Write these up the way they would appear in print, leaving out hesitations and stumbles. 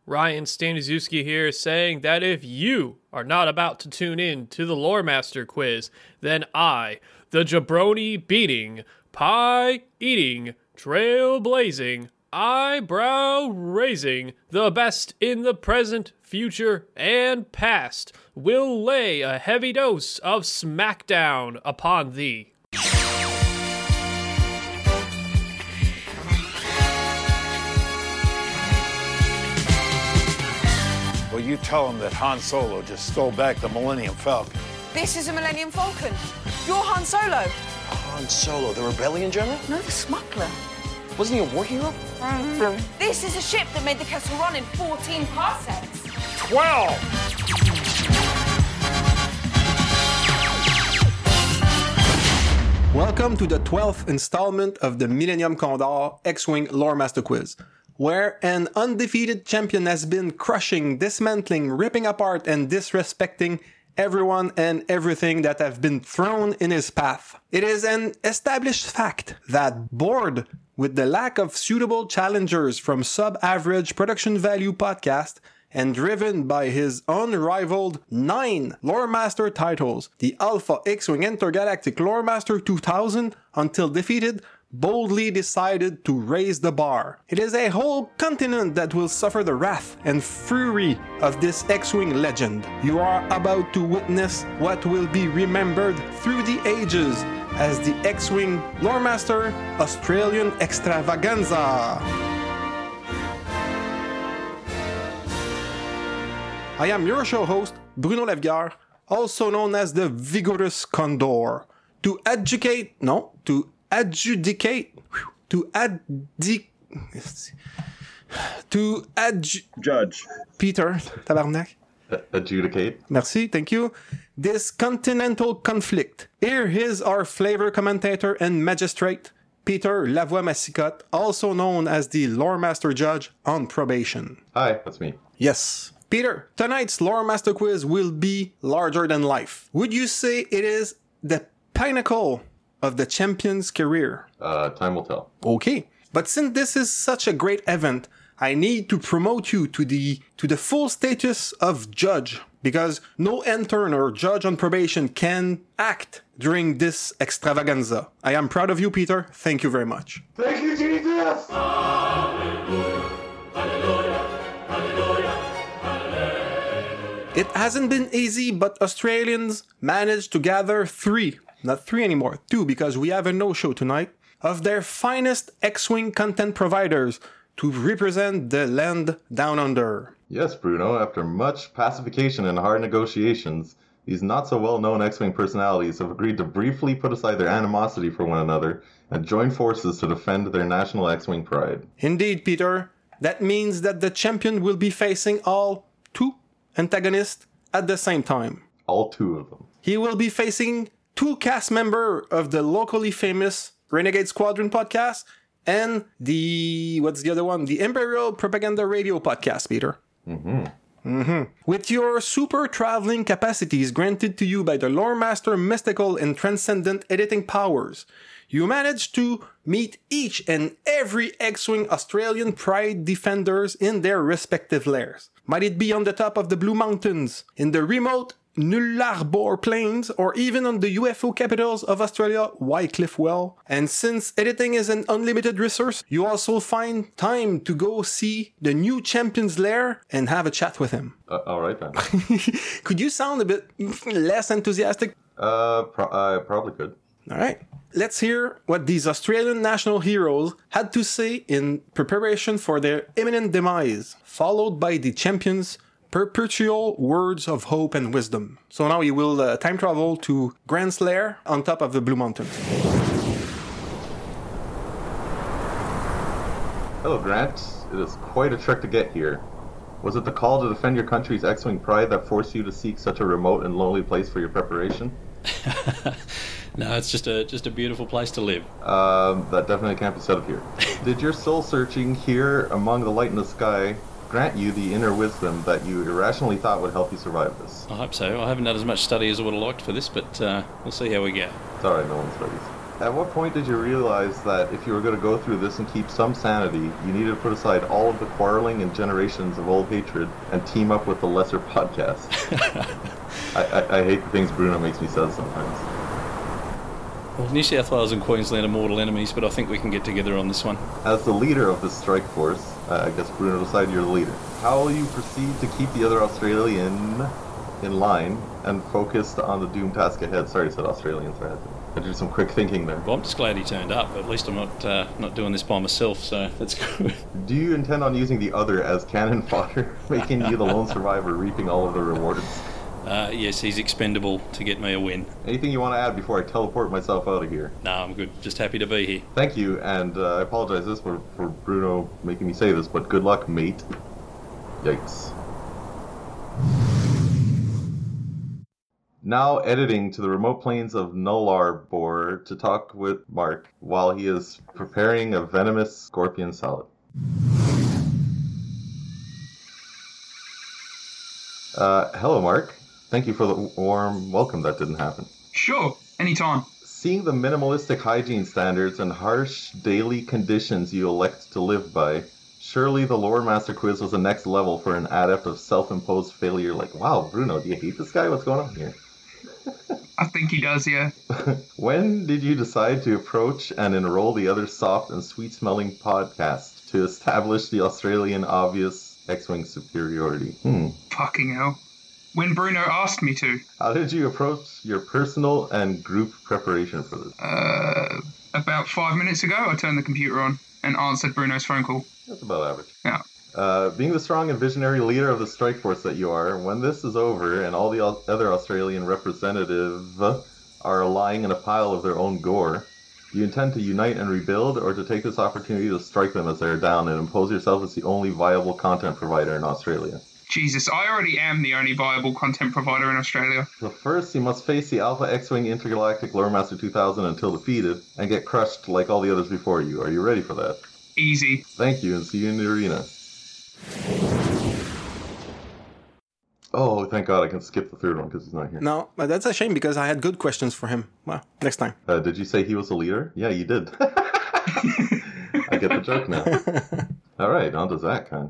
Ryan Staniszewski here, saying that if you are not about to tune in to the Lore Master quiz, then I, the jabroni-beating, pie-eating, trailblazing, eyebrow-raising, the best in the present, future, and past, will lay a heavy dose of smackdown upon thee. Well, you tell him that Han Solo just stole back the Millennium Falcon. This is a Millennium Falcon. You're Han Solo. Han Solo, the rebellion general? No, the smuggler. Wasn't he a war hero? This is a ship that made the Kessel Run in 14 parsecs. 12! Welcome to the 12th installment of the Millennium Condor X-Wing Lore Master Quiz, where an undefeated champion has been crushing, dismantling, ripping apart, and disrespecting everyone and everything that have been thrown in his path. It is an established fact that, bored with the lack of suitable challengers from sub-average production value podcast, and driven by his unrivaled 9 Lore Master titles, the Alpha X-Wing Intergalactic Lore Master 2000, until defeated, boldly decided to raise the bar. It is a whole continent that will suffer the wrath and fury of this X-Wing legend. You are about to witness what will be remembered through the ages as the X-Wing Lore Master Australian Extravaganza. I am your show host, Bruno Lefgar, also known as the Vigorous Condor. To adjudicate, Judge. Peter, tabarnak. Adjudicate. Merci, thank you. This continental conflict. Here is our flavor commentator and magistrate, Peter Lavoie Massicotte, also known as the Lore Master Judge on probation. Hi, that's me. Yes. Peter, tonight's Lore Master Quiz will be larger than life. Would you say it is the pinnacle of the champion's career? Time will tell. Okay. But since this is such a great event, I need to promote you to the full status of judge, because no intern or judge on probation can act during this extravaganza. I am proud of you, Peter. Thank you very much. Thank you, Jesus! It hasn't been easy, but Australians managed to gather 2, because we have a no-show tonight, of their finest X-Wing content providers to represent the land down under. Yes, Bruno, after much pacification and hard negotiations, these not-so-well-known X-Wing personalities have agreed to briefly put aside their animosity for one another and join forces to defend their national X-Wing pride. Indeed, Peter. That means that the champion will be facing all 2 antagonists at the same time. All 2 of them. He will be facing 2 cast members of the locally famous Renegade Squadron podcast and the Imperial Propaganda Radio podcast, Peter. With your super traveling capacities granted to you by the Lore Master mystical and transcendent editing powers, you managed to meet each and every X-Wing Australian pride defenders in their respective lairs. Might it be on the top of the Blue Mountains, in the remote Nullarbor Plains, or even on the UFO capitals of Australia, Wycliffe Well. And since editing is an unlimited resource, you also find time to go see the new champion's lair and have a chat with him. Alright then. Could you sound a bit less enthusiastic? I probably could. Alright. Let's hear what these Australian national heroes had to say in preparation for their imminent demise, followed by the champion's perpetual words of hope and wisdom. So now you will time travel to Grant's lair on top of the Blue Mountains. Hello, Grant. It is quite a trek to get here. Was it the call to defend your country's X-Wing pride that forced you to seek such a remote and lonely place for your preparation? No, it's just a beautiful place to live. That definitely can't be said of here. Did your soul searching here among the light in the sky grant you the inner wisdom that you irrationally thought would help you survive this? I hope so. I haven't done as much study as I would have liked for this, but we'll see how we go. It's alright, no one studies. At what point did you realize that if you were going to go through this and keep some sanity, you needed to put aside all of the quarreling and generations of old hatred and team up with the lesser podcast? I hate the things Bruno makes me say sometimes. Well, New South Wales and Queensland are mortal enemies, but I think we can get together on this one. As the leader of this strike force, I guess Bruno decided you're the leader. How will you proceed to keep the other Australian in line and focused on the doomed task ahead? Sorry, I said Australians. I had to do some quick thinking there. Well, I'm just glad he turned up. At least I'm not doing this by myself, so that's good. Do you intend on using the other as cannon fodder, making you the lone survivor, reaping all of the rewards? Yes, he's expendable to get me a win. Anything you want to add before I teleport myself out of here? No, I'm good. Just happy to be here. Thank you, and I apologize for Bruno making me say this, but good luck, mate. Yikes. Now editing to the remote plains of Nullarbor to talk with Mark while he is preparing a venomous scorpion salad. Hello, Mark. Thank you for the warm welcome. That didn't happen. Sure, anytime. Seeing the minimalistic hygiene standards and harsh daily conditions you elect to live by, surely the Lore Master quiz was the next level for an adept of self-imposed failure like, wow, Bruno, do you hate this guy? What's going on here? I think he does, yeah. When did you decide to approach and enroll the other soft and sweet-smelling podcast to establish the Australian obvious X-Wing superiority? Fucking hell. When Bruno asked me to. How did you approach your personal and group preparation for this? About 5 minutes ago, I turned the computer on and answered Bruno's phone call. That's about average. Yeah. Being the strong and visionary leader of the strike force that you are, when this is over and all the other Australian representatives are lying in a pile of their own gore, do you intend to unite and rebuild, or to take this opportunity to strike them as they are down and impose yourself as the only viable content provider in Australia? Jesus, I already am the only viable content provider in Australia. So first, you must face the Alpha X-Wing Intergalactic Lore Master 2000 until defeated, and get crushed like all the others before you. Are you ready for that? Easy. Thank you, and see you in the arena. Oh, thank God I can skip the third one because he's not here. No, but that's a shame because I had good questions for him. Well, next time. Did you say he was the leader? Yeah, you did. I get the joke now. All right, on to Zach, huh?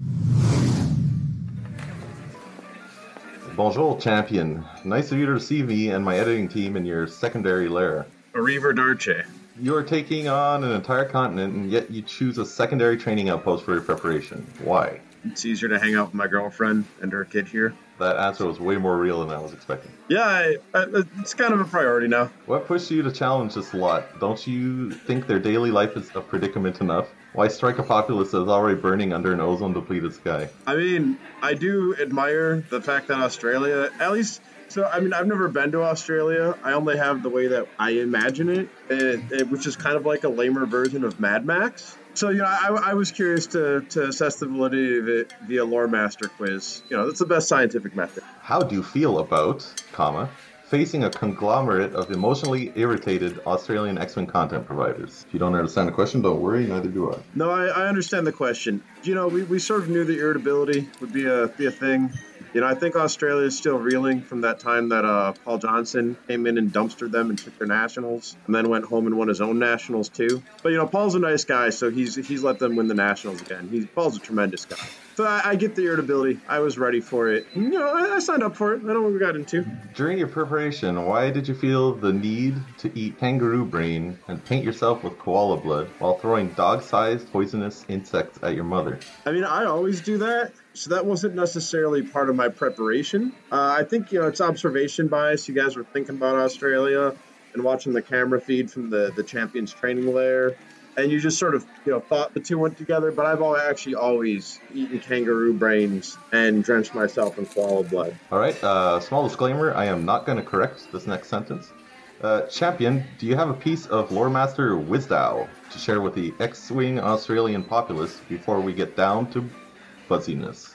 Bonjour, champion. Nice of you to receive me and my editing team in your secondary lair. Arrivederci. You are taking on an entire continent, and yet you choose a secondary training outpost for your preparation. Why? It's easier to hang out with my girlfriend and her kid here. That answer was way more real than I was expecting. Yeah, it's kind of a priority now. What pushed you to challenge this lot? Don't you think their daily life is a predicament enough? Why strike a populace that is already burning under an ozone-depleted sky? I mean, I do admire the fact that Australia, at least... So, I mean, I've never been to Australia. I only have the way that I imagine it, which is kind of like a lamer version of Mad Max. So, you know, I was curious to assess the validity of it via Lore Master quiz. You know, that's the best scientific method. How do you feel about, facing a conglomerate of emotionally irritated Australian X-Wing content providers? If you don't understand the question, don't worry, neither do I. No, I understand the question. You know, we sort of knew the irritability would be a thing. You know, I think Australia is still reeling from that time that Paul Johnson came in and dumpstered them and took their nationals, and then went home and won his own nationals too. But you know, Paul's a nice guy, so he's let them win the nationals again. Paul's a tremendous guy. So I get the irritability. I was ready for it. You know, I signed up for it. I know what we got into. During your preparation, why did you feel the need to eat kangaroo brain and paint yourself with koala blood while throwing dog-sized poisonous insects at your mother? I mean, I always do that. So that wasn't necessarily part of my preparation. I think, you know, it's observation bias. You guys were thinking about Australia and watching the camera feed from the Champions training lair. And you just sort of, you know, thought the two went together. But I've actually always eaten kangaroo brains and drenched myself in koala blood. All right. Small disclaimer. I am not going to correct this next sentence. Champion, do you have a piece of Lore Master Wisdow to share with the X-Wing Australian populace before we get down to fuzziness?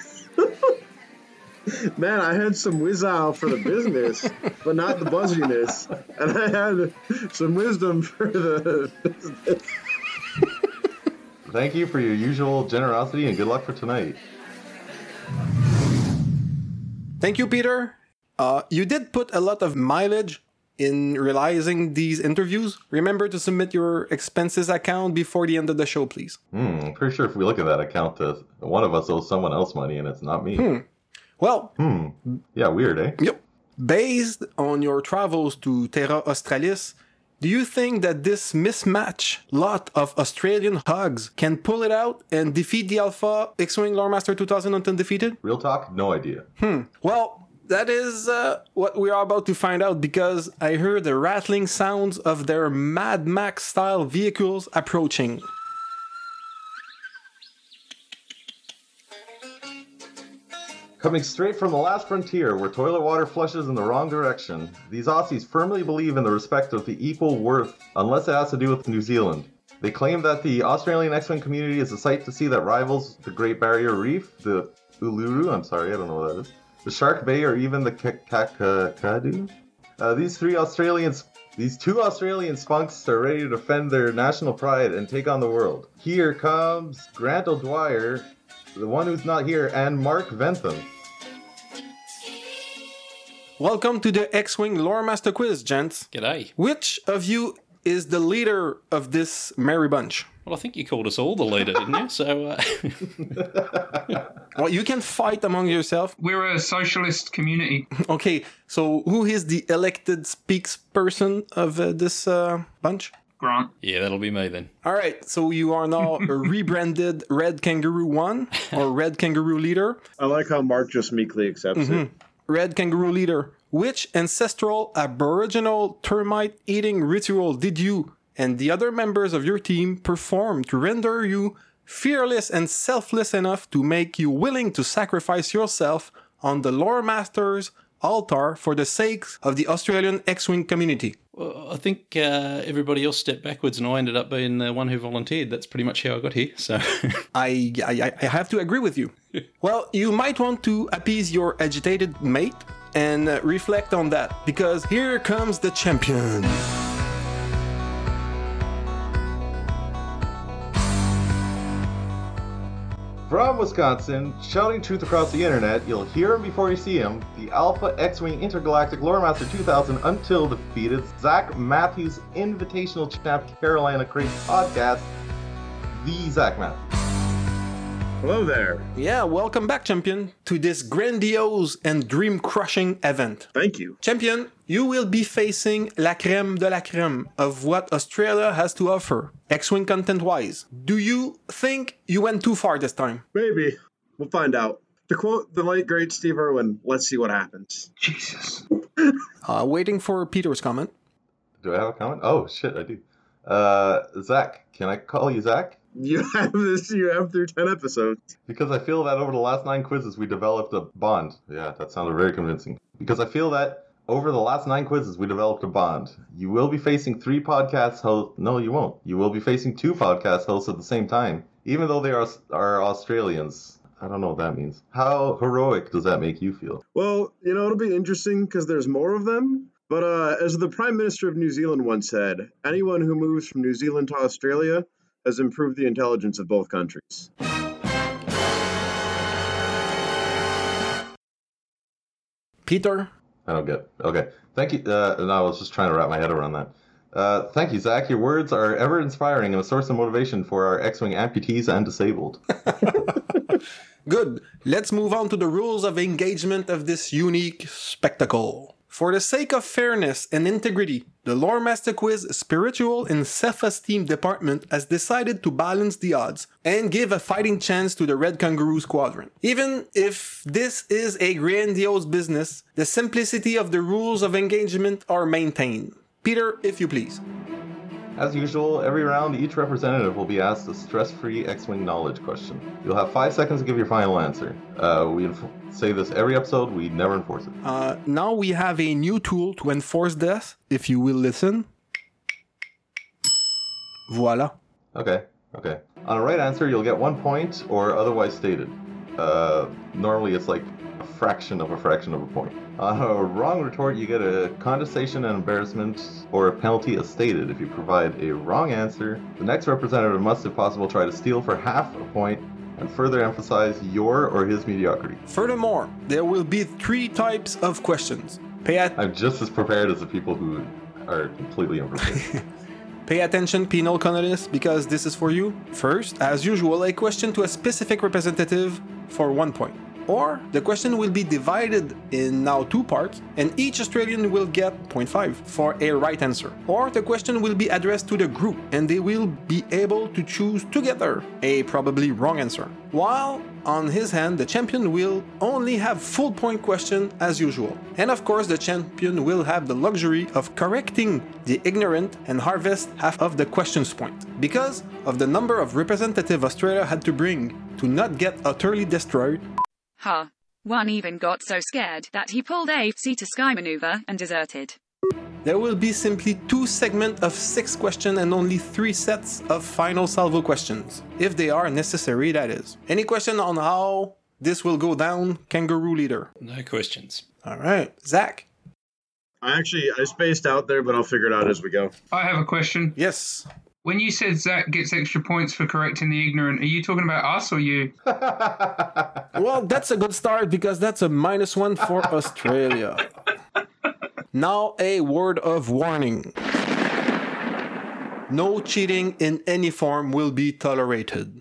Man, I had some whiz-ow for the business, but not the buzziness. And I had some wisdom for the business. Thank you for your usual generosity and good luck for tonight. Thank you, Peter. You did put a lot of mileage in realizing these interviews, remember to submit your expenses account before the end of the show, please. I'm pretty sure if we look at that account, one of us owes someone else money and it's not me. Well, Yeah, weird, eh? yep. Based on your travels to Terra Australis, do you think that this mismatch lot of Australian hogs can pull it out and defeat the Alpha X-Wing Loremaster 2000 undefeated? Real talk, no idea. Well, that is what we are about to find out, because I heard the rattling sounds of their Mad Max-style vehicles approaching. Coming straight from the last frontier, where toilet water flushes in the wrong direction, these Aussies firmly believe in the respect of the equal worth, unless it has to do with New Zealand. They claim that the Australian X-Wing community is a sight to see that rivals the Great Barrier Reef, the Uluru, I don't know what that is, the Shark Bay, or even the Kakadu. These two Australian spunks are ready to defend their national pride and take on the world. Here comes Grant O'Dwyer, the one who's not here, and Mark Ventham. Welcome to the X-Wing Loremaster Quiz, gents. G'day. Which of you is the leader of this merry bunch? Well, I think you called us all the leader, didn't you? So, Well, you can fight among yourself. We're a socialist community. Okay, so who is the elected spokesperson of this bunch? Grant. yeah, that'll be me then. All right, so you are now a rebranded Red Kangaroo 1, or Red Kangaroo Leader. I like how Mark just meekly accepts it. Red Kangaroo Leader, which ancestral aboriginal termite eating ritual did you and the other members of your team perform to render you fearless and selfless enough to make you willing to sacrifice yourself on the Lore Master's altar for the sake of the Australian X-Wing community? Well, I think everybody else stepped backwards and I ended up being the one who volunteered. That's pretty much how I got here, so... I have to agree with you. Well, you might want to appease your agitated mate and reflect on that, because here comes the champion. From Wisconsin, shouting truth across the internet, you'll hear him before you see him, the Alpha X-Wing Intergalactic Loremaster 2000 until defeated Zach Matthews Invitational Champ Carolina Crate Podcast, the Zach Matthews. Hello there. Yeah, welcome back, champion, to this grandiose and dream-crushing event. Thank you. Champion, you will be facing la crème de la crème of what Australia has to offer, X-Wing content-wise. Do you think you went too far this time? Maybe. We'll find out. To quote the late, great Steve Irwin, let's see what happens. Jesus. Waiting for Peter's comment. Do I have a comment? Oh, shit, I do. Zach. Can I call you Zach? You have through 10 episodes. Because I feel that over the last 9 quizzes, we developed a bond. Yeah, that sounded very convincing. Because I feel that over the last 9 quizzes, we developed a bond. You will be facing 3 podcast hosts. No, you won't. You will be facing 2 podcast hosts at the same time, even though they are Australians. I don't know what that means. How heroic does that make you feel? Well, it'll be interesting because there's more of them. But as the Prime Minister of New Zealand once said, anyone who moves from New Zealand to Australia has improved the intelligence of both countries. Peter? I don't get it. Okay. Thank you. No, I was just trying to wrap my head around that. Thank you, Zach. Your words are ever inspiring and a source of motivation for our X-Wing amputees and disabled. Good. Let's move on to the rules of engagement of this unique spectacle. For the sake of fairness and integrity, the Lore Master Quiz Spiritual and Self-Esteem Department has decided to balance the odds and give a fighting chance to the Red Kangaroo Squadron. Even if this is a grandiose business, the simplicity of the rules of engagement are maintained. Peter, if you please. As usual, every round, each representative will be asked a stress-free X-Wing knowledge question. You'll have 5 seconds to give your final answer. We say this every episode, we never enforce it. Now we have a new tool to enforce this, if you will listen. Voila. Okay. On a right answer, you'll get 1 point, or otherwise stated. Normally it's like a fraction of a point. On a wrong retort, you get a condensation and embarrassment, or a penalty as stated. If you provide a wrong answer, the next representative must, if possible, try to steal for half a point and further emphasize your or his mediocrity. Furthermore, there will be 3 types of questions. I'm just as prepared as the people who are completely unprepared. Pay attention, penal colonists, because this is for you. First, as usual, a question to a specific representative for 1 point. Or the question will be divided in now 2 parts, and each Australian will get 0.5 for a right answer. Or the question will be addressed to the group, and they will be able to choose together a probably wrong answer. While on his hand, the champion will only have full point question as usual. And of course, the champion will have the luxury of correcting the ignorant and harvest half of the questions point. Because of the number of representative Australia had to bring to not get utterly destroyed. Huh. One even got so scared that he pulled a sea to sky maneuver and deserted. There will be simply 2 segments of 6 questions and only 3 sets of final salvo questions. If they are necessary, that is. Any question on how this will go down, Kangaroo Leader? No questions. Alright, Zach? I spaced out there, but I'll figure it out as we go. I have a question. Yes. When you said Zach gets extra points for correcting the ignorant, are you talking about us or you? Well, that's a good start because that's a -1 for Australia. Now a word of warning. No cheating in any form will be tolerated.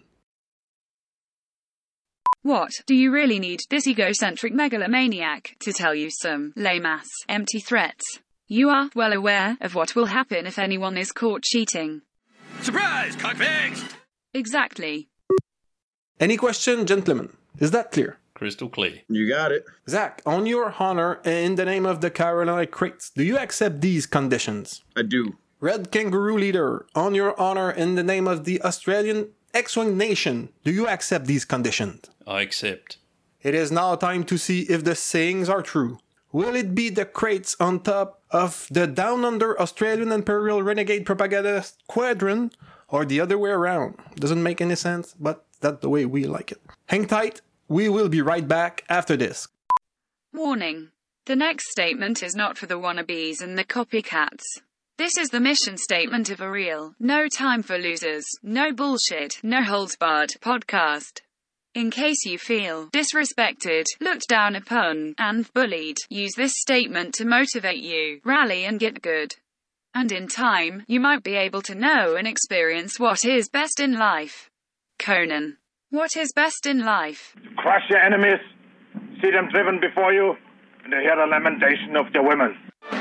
What, do you really need this egocentric megalomaniac to tell you some lame-ass, empty threats? You are well aware of what will happen if anyone is caught cheating. Surprise, cockbags! Exactly. Any question, gentlemen? Is that clear? Crystal clear. You got it. Zach, on your honor and in the name of the Carolina Crates, do you accept these conditions? I do. Red Kangaroo Leader, on your honor and in the name of the Australian X-Wing Nation, do you accept these conditions? I accept. It is now time to see if the sayings are true. Will it be the Crates on top of the Down Under Australian Imperial Renegade Propaganda Squadron, or the other way around? Doesn't make any sense, but that's the way we like it. Hang tight, we will be right back after this. Warning. The next statement is not for the wannabes and the copycats. This is the mission statement of a real, no time for losers, no bullshit, no holds barred podcast. In case you feel disrespected, looked down upon, and bullied, use this statement to motivate you, rally and get good. And in time, you might be able to know and experience what is best in life. Conan. What is best in life? Crush your enemies, see them driven before you, and hear the lamentation of their women.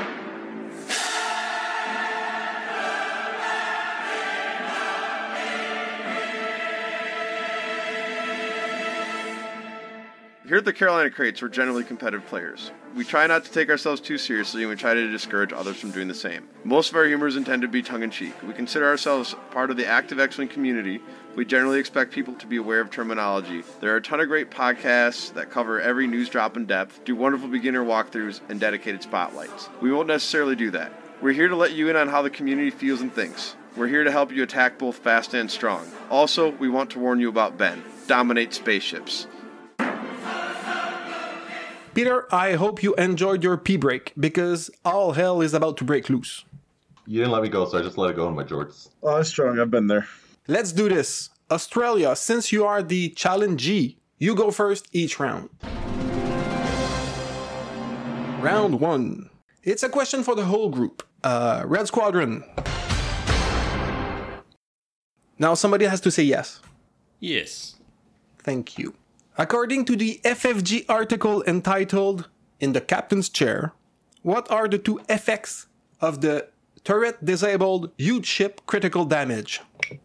Here at the Carolina Crates, we're generally competitive players. We try not to take ourselves too seriously, and we try to discourage others from doing the same. Most of our humor is intended to be tongue-in-cheek. We consider ourselves part of the active X-Wing community. We generally expect people to be aware of terminology. There are a ton of great podcasts that cover every news drop in depth, do wonderful beginner walkthroughs, and dedicated spotlights. We won't necessarily do that. We're here to let you in on how the community feels and thinks. We're here to help you attack both fast and strong. Also, we want to warn you about Ben. Dominate spaceships. Peter, I hope you enjoyed your pee break, because all hell is about to break loose. You didn't let me go, so I just let it go in my jorts. Oh, that's strong. I've been there. Let's do this. Australia, since you are the challengee, you go first each round. Round 1. It's a question for the whole group. Red Squadron. Now somebody has to say yes. Yes. Thank you. According to the FFG article entitled In the Captain's Chair, what are the 2 effects of the turret disabled huge ship critical damage?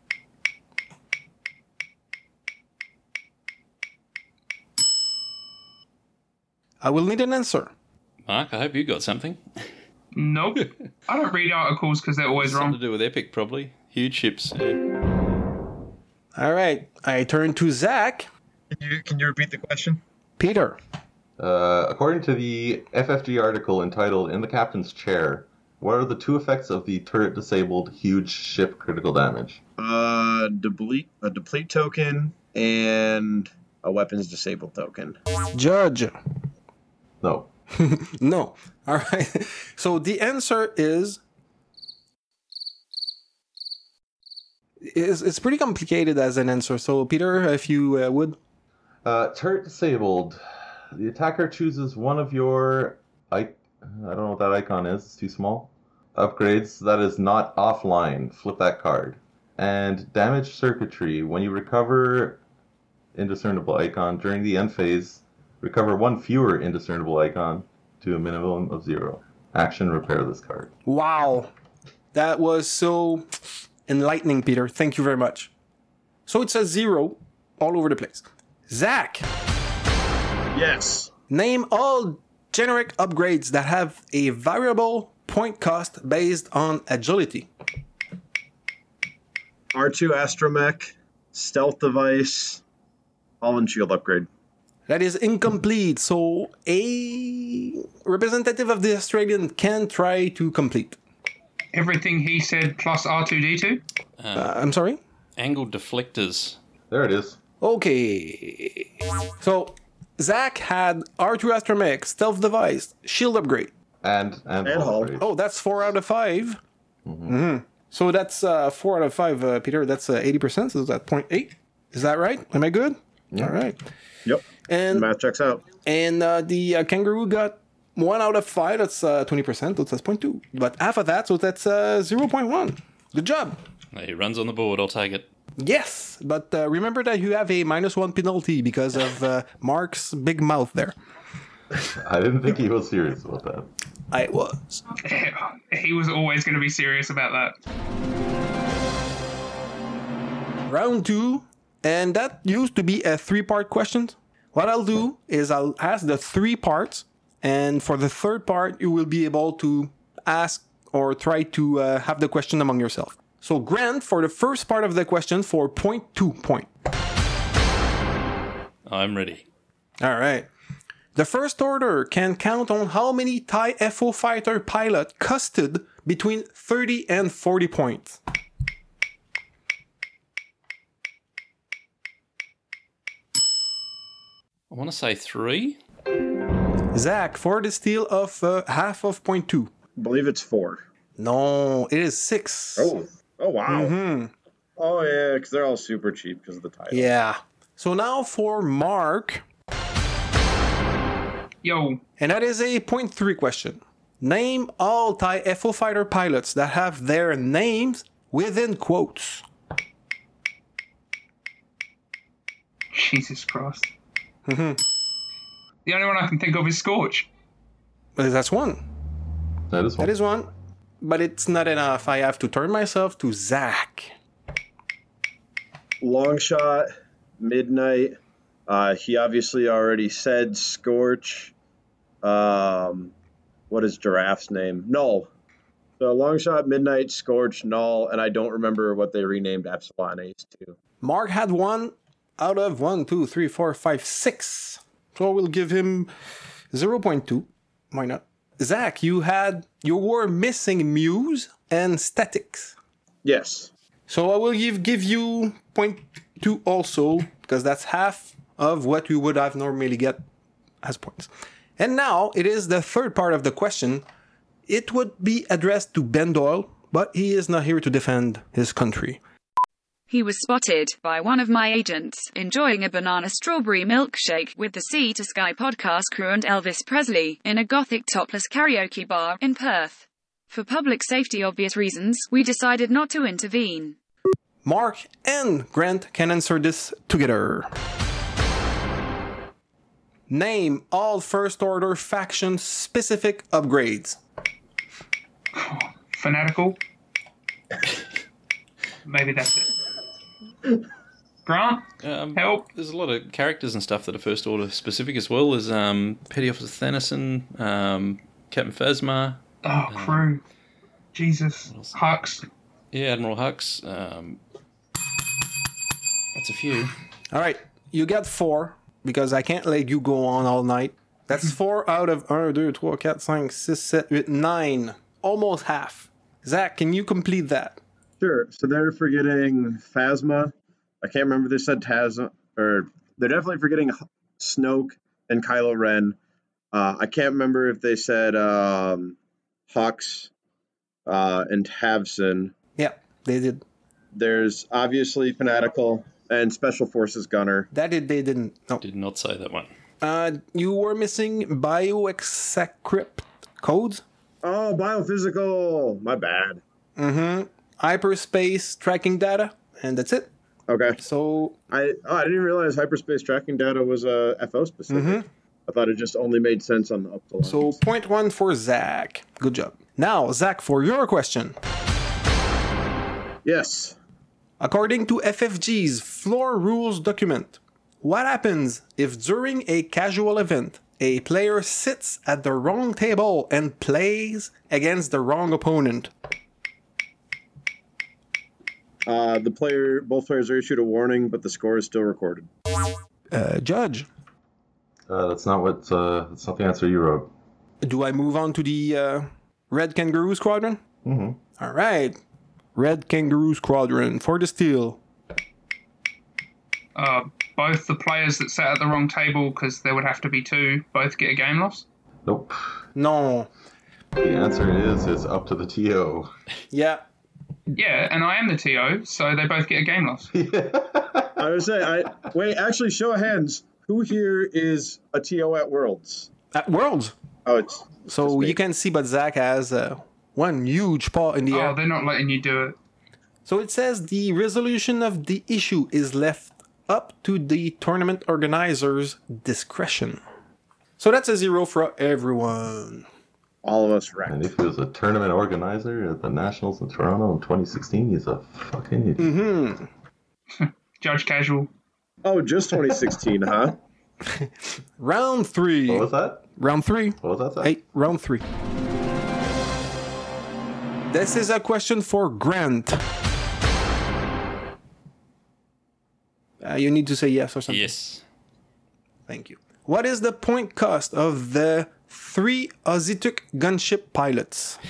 I will need an answer. Mark, I hope you got something. Nope. I don't read articles because they're always wrong. Something to do with Epic, probably. Huge ships. All right. I turn to Zach. Can you repeat the question? Peter. According to the FFG article entitled In the Captain's Chair, what are the 2 effects of the turret-disabled huge ship critical damage? A deplete token and a weapons disabled token. Judge. No. No. All right. So the answer is... It's pretty complicated as an answer. So Peter, if you would... Turret disabled. The attacker chooses one of your I don't know what that icon is. It's too small. Upgrades, that is not offline. Flip that card. And damaged circuitry. When you recover indiscernible icon during the end phase, recover one fewer indiscernible icon to a minimum of 0. Action, repair this card. Wow. That was so enlightening, Peter. Thank you very much. So it's a 0 all over the place. Zach. Yes. Name all generic upgrades that have a variable point cost based on agility. R2 Astromech, Stealth Device, Hull and Shield upgrade. That is incomplete, so a representative of the Australian can try to complete. Everything he said plus R2D2? I'm sorry? Angled deflectors. There it is. Okay. So, Zach had R2 Astromech, Stealth Device, Shield upgrade. And Hull upgrade. Oh, that's 4 out of 5. Mm-hmm. So that's 4 out of 5, Peter. That's 80%, so that's 0.8. Is that right? Am I good? Yeah. All right. Yep. And math checks out. And the kangaroo got 1 out of 5. That's 20%. So that's 0.2. But half of that, so that's 0.1. Good job. He runs on the board. I'll take it. Yes, but remember that you have a -1 penalty because of Mark's big mouth there. I didn't think he was serious about that. I was. He was always going to be serious about that. Round 2, and that used to be a 3-part question. What I'll do is I'll ask the 3 parts, and for the 3rd part, you will be able to ask or try to have the question among yourself. So Grant, for the first part of the question, for 0.2 point. I'm ready. All right. The first order can count on how many TIE FO fighter pilot costed between 30 and 40 points. I want to say 3. Zach, for the steal of half of 0.2. I believe it's 4. No, it is 6. Oh, wow. Mm-hmm. Oh, yeah, because they're all super cheap because of the title. Yeah. So now for Mark. Yo. And that is a 0.3 question. Name all TIE FO fighter pilots that have their names within quotes. Jesus Christ. Mm-hmm. The only one I can think of is Scorch. That's one. That is one. That is one. But it's not enough. I have to turn myself to Zach. Longshot, Midnight. He obviously already said Scorch. What is Giraffe's name? Null. So Longshot, Midnight, Scorch, Null, and I don't remember what they renamed Epsilon Ace to. Mark had 1 out of 1, 2, 3, 4, 5, 6. So we'll give him 0.2. Why not? Zach, you were missing Muse and Statics. Yes. So I will give you 0.2 also, because that's half of what you would have normally get as points. And now it is the 3rd part of the question. It would be addressed to Ben Doyle, but he is not here to defend his country. He was spotted by one of my agents enjoying a banana strawberry milkshake with the Sea to Sky podcast crew and Elvis Presley in a gothic topless karaoke bar in Perth. For public safety obvious reasons, we decided not to intervene. Mark and Grant can answer this together. Name all First Order faction specific upgrades. Fanatical. Maybe that's it. Grant, help. There's a lot of characters and stuff that are First Order specific as well. There's Petty Officer Thenison, Captain Phasma. Oh, crew. Jesus. Hux. Yeah, Admiral Hux. That's a few. All right, you got 4, because I can't let you go on all night. That's 4 out of 1, 2, 3, 4, 5, 6, 7, 8, 9. Almost half. Zach, can you complete that? Sure. So they're forgetting Phasma. I can't remember if they said Tasma, or they're definitely forgetting Snoke and Kylo Ren. I can't remember if they said Hux and Tavson. Yeah, they did. There's obviously Fanatical and Special Forces Gunner. They didn't. No. Did not say that one. You were missing Bioexacrypt Codes? Oh, biophysical. My bad. Hyperspace tracking data, and that's it. Okay. So I didn't even realize hyperspace tracking data was FO specific. I thought it just only made sense on the up to line. So, point 1 for Zach. Good job. Now, Zach, for your question. Yes. According to FFG's floor rules document, what happens if during a casual event, a player sits at the wrong table and plays against the wrong opponent? Both players are issued a warning, but the score is still recorded. Judge. That's not the answer you wrote. Do I move on to the Red Kangaroo Squadron? All right. Red Kangaroo Squadron for the steal. Both the players that sat at the wrong table, because there would have to be two, both get a game loss? Nope. No. The answer is up to the TO. Yeah. Yeah, and I am the TO, so they both get a game loss. I would say, wait, actually, show of hands. Who here is a TO at Worlds? At Worlds? Oh, it's so you can see, but Zach has one huge paw in the air. Oh, they're not letting you do it. So it says the resolution of the issue is left up to the tournament organizer's discretion. So that's a 0 for everyone. All of us wrecked. And if he was a tournament organizer at the Nationals in Toronto in 2016, he's a fucking idiot. Judge casual. Oh, just 2016, huh? Round 3. What was that? Round 3. What was that? Hey, round 3. This is a question for Grant. You need to say yes or something. Yes. Thank you. What is the point cost of the 3 Azituk gunship pilots?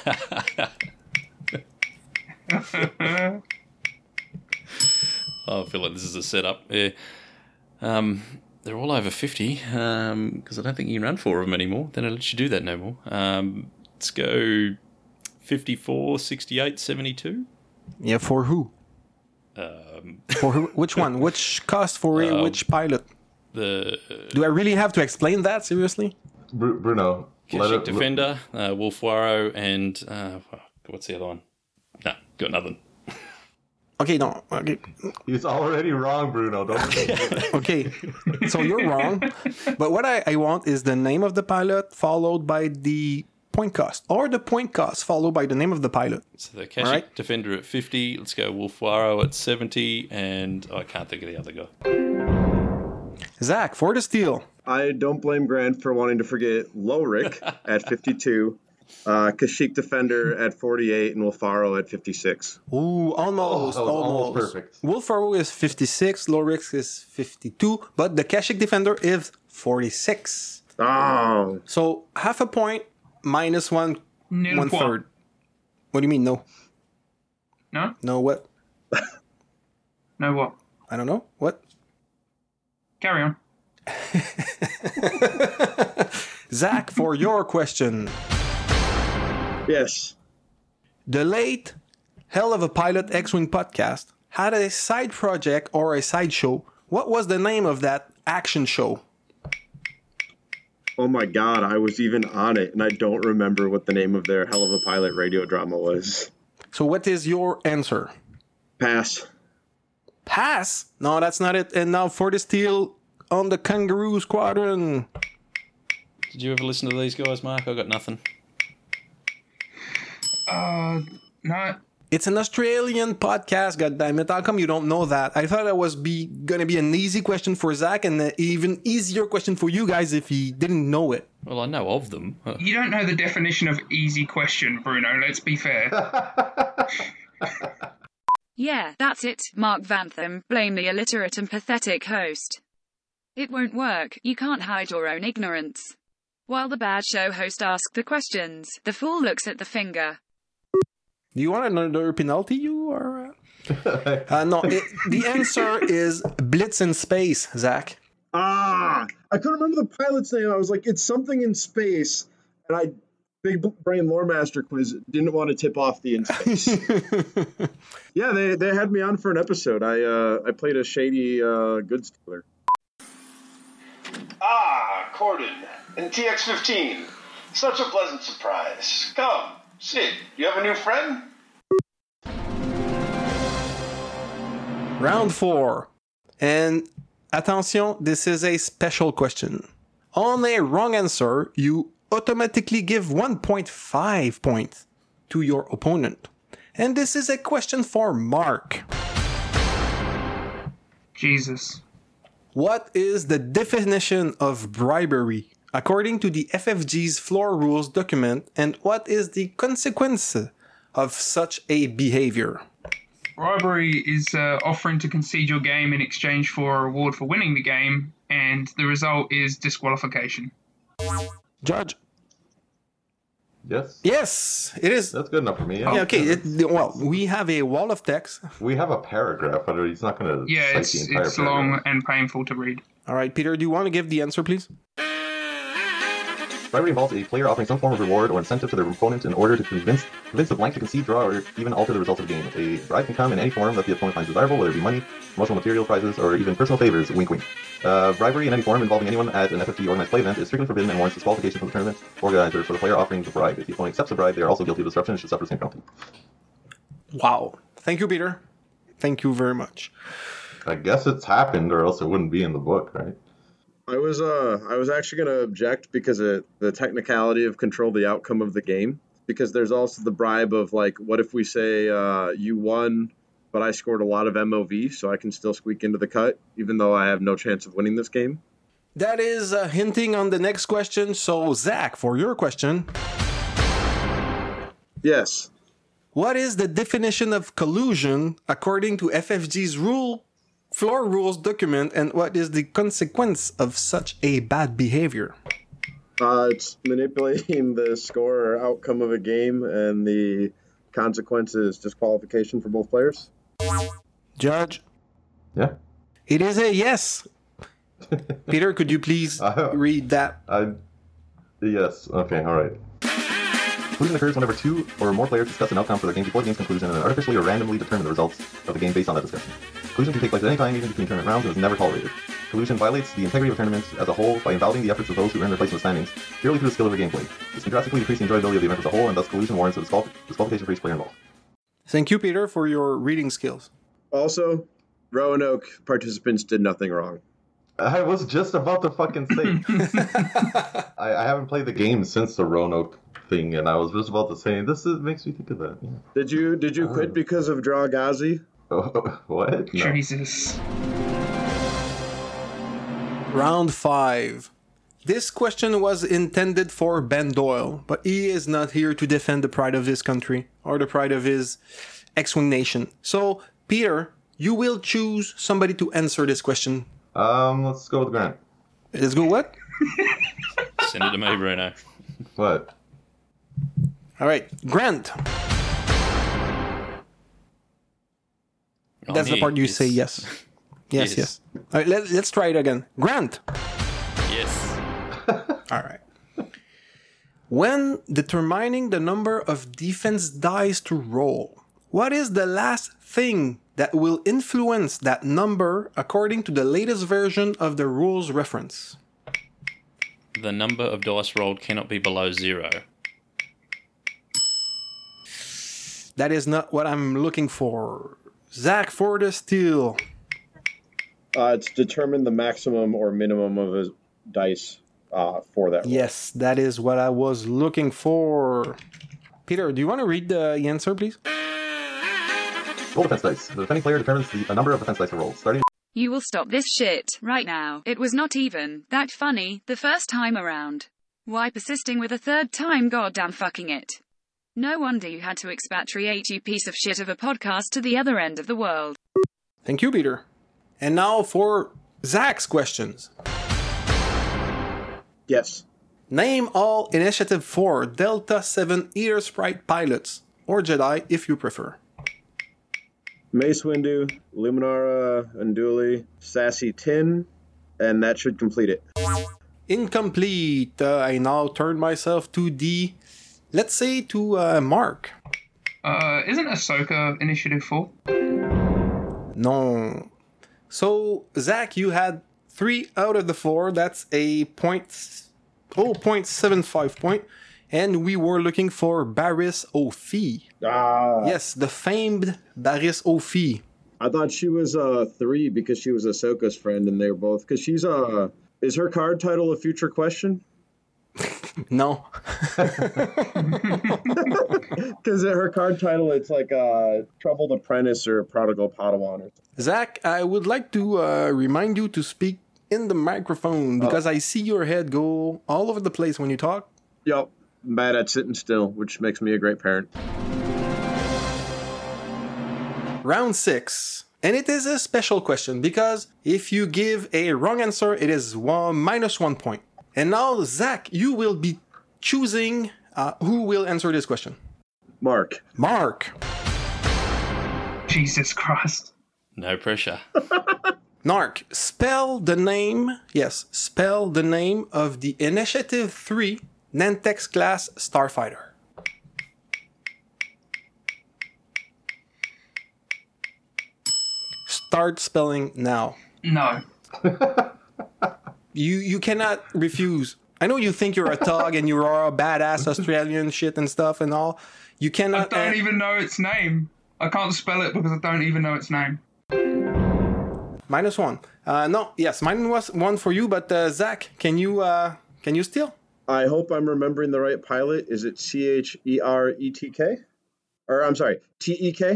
I feel like this is a setup. Yeah. They're all over 50, because I don't think you can run 4 of them anymore. They don't let you do that no more. Let's go 54, 68, 72. Yeah, for who? For who? Which one? Which cost for which pilot? Do I really have to explain that, seriously? Bruno. Kashyyyk Defender, Wolf Waro, and what's the other one? Nah, got nothing. Okay, no. Okay. He's already wrong, Bruno. Don't. Okay, so you're wrong. But what I want is the name of the pilot followed by the point cost, or the point cost followed by the name of the pilot. So the Kashyyyk Defender at 50. Let's go Wolf Waro at 70, and I can't think of the other guy. Zach, for the steal. I don't blame Grant for wanting to forget Lowrick at 52, Kashyyyk Defender at 48, and Wolfaro at 56. Ooh, almost. Almost perfect. Wolfaro is 56, Lowrick is 52, but the Kashyyyk Defender is 46. Oh. So half a point minus one third. What do you mean, no? No? No what? No what? I don't know. What? Carry on. Zach, for your question. Yes. The late Hell of a Pilot X-Wing podcast had a side project or a side show. What was the name of that action show? Oh my god, I was even on it, and I don't remember what the name of their Hell of a Pilot radio drama was. So what is your answer? Pass. Pass? No, that's not it. And now for the steal on the Kangaroo Squadron. Did you ever listen to these guys, Mark? I got nothing. No. It's an Australian podcast, goddammit. How come you don't know that? I thought it was gonna be an easy question for Zach and an even easier question for you guys if he didn't know it. Well, I know of them. You don't know the definition of easy question, Bruno. Let's be fair. Yeah, that's it, Mark Vantham. Blame the illiterate and pathetic host. It won't work. You can't hide your own ignorance. While the bad show host asks the questions, the fool looks at the finger. Do you want another penalty, you or? No, the answer is Blitz in Space, Zach. I couldn't remember the pilot's name. I was like, it's something in space, and Big Brain Lore Master quiz didn't want to tip off the in space. Yeah, they had me on for an episode. I played a shady goods dealer. Corden in TX-15. Such a pleasant surprise. Come, sit. You have a new friend? Round 4. And attention, this is a special question. On a wrong answer, you automatically give 1.5 points to your opponent. And this is a question for Mark. Jesus. What is the definition of bribery according to the FFG's floor rules document, and what is the consequence of such a behavior? Bribery is offering to concede your game in exchange for a reward for winning the game, and the result is disqualification. Judge? Yes? Yes, it is. That's good enough for me. Yeah, okay. Well, we have a wall of text. We have a paragraph, but he's not going to Yeah, cite the entire it's paragraph. long and painful to read. All right, Peter, do you want to give the answer, please? Bribery involves a player offering some form of reward or incentive to their opponent in order to convince the blank to concede, draw, or even alter the results of the game. A bribe can come in any form that the opponent finds desirable, whether it be money, promotional material, prizes, or even personal favors. Wink, wink. Bribery in any form involving anyone at an FFG organized play event is strictly forbidden and warrants disqualification from the tournament organizer for the player offering the bribe. If the opponent accepts the bribe, they are also guilty of disruption and should suffer the same penalty. Wow. Thank you, Peter. Thank you very much. I guess it's happened, or else it wouldn't be in the book, right? I was actually going to object because of the technicality of control the outcome of the game. Because there's also the bribe of, like, what if we say you won, but I scored a lot of MOV, so I can still squeak into the cut, even though I have no chance of winning this game? That is hinting on the next question. So, Zach, for your question. Yes. What is the definition of collusion according to FFG's floor rules document, and what is the consequence of such a bad behavior? It's manipulating the score or outcome of a game, and the consequence is disqualification for both players. Judge? Yeah? It is a yes. Peter, could you please read that? Yes. Okay, all right. Collusion occurs whenever two or more players discuss an outcome for their game before the game's conclusion and then artificially or randomly determine the results of the game based on that discussion. Collusion can take place at any time, even between tournament rounds, and is never tolerated. Collusion violates the integrity of tournaments as a whole by invalidating the efforts of those who earn their place in the standings purely through the skill of their gameplay. This can drastically decrease the enjoyability of the event as a whole, and thus collusion warrants a disqualification for each player involved. Thank you, Peter, for your reading skills. Also, Roanoke participants did nothing wrong. I was just about to fucking say. I haven't played the game since the Roanoke thing, and I was just about to say, makes me think of that. Yeah. Did you quit because of Dragazi? What? No. Jesus. Round 5. This question was intended for Ben Doyle, but he is not here to defend the pride of his country or the pride of his X-Wing Nation. So, Peter, you will choose somebody to answer this question. Let's go with Grant. Let's go what? Send it to me, Bruno. What? All right, Grant. That's the part you say yes. Yes. All right, let's try it again. Grant. Yes. All right. When determining the number of defense dice to roll, what is the last thing that will influence that number according to the latest version of the rules reference? The number of dice rolled cannot be below 0. That is not what I'm looking for. Zach for the steal. It's determine the maximum or minimum of his dice for that roll. Yes, that is what I was looking for. Peter, do you want to read the answer, please? Roll defense dice. The defending player determines the number of defense dice to roll. Starting. You will stop this shit right now. It was not even that funny the first time around. Why persisting with a third time? Goddamn fucking it. No wonder you had to expatriate, you piece of shit of a podcast, to the other end of the world. Thank you, Peter. And now for Zach's questions. Yes. Name all Initiative 4 Delta 7 Eater Sprite pilots, or Jedi if you prefer. Mace Windu, Luminara Unduli, Sassy Tin, and that should complete it. Incomplete. I now turn myself to the, let's say, to Mark. Isn't Ahsoka Initiative 4? No. So, Zach, you had 3 out of the 4. That's a point 0.75 point. And we were looking for Barriss O'Fee. Yes, the famed Barriss O'Fee. I thought she was 3 because she was Ahsoka's friend, and they were both. Because she's is her card title a future question? No. Because her card title, it's like Troubled Apprentice or Prodigal Padawan. Zach, I would like to remind you to speak in the microphone because I see your head go all over the place when you talk. Yep. I'm bad at sitting still, which makes me a great parent. Round 6. And it is a special question because if you give a wrong answer, it is minus 1 point. And now, Zach, you will be choosing who will answer this question. Mark. Jesus Christ. No pressure. Narc, spell the name of the Initiative 3 Nantex class starfighter. Start spelling now. No. You cannot refuse. I know you think you're a thug and you are a badass Australian shit and stuff and all. You cannot. I don't even know its name. I can't spell it because I don't even know its name. Minus 1. Minus 1 for you, but Zach, can you steal? I hope I'm remembering the right pilot. Is it CHERETK? Or I'm sorry, TEK?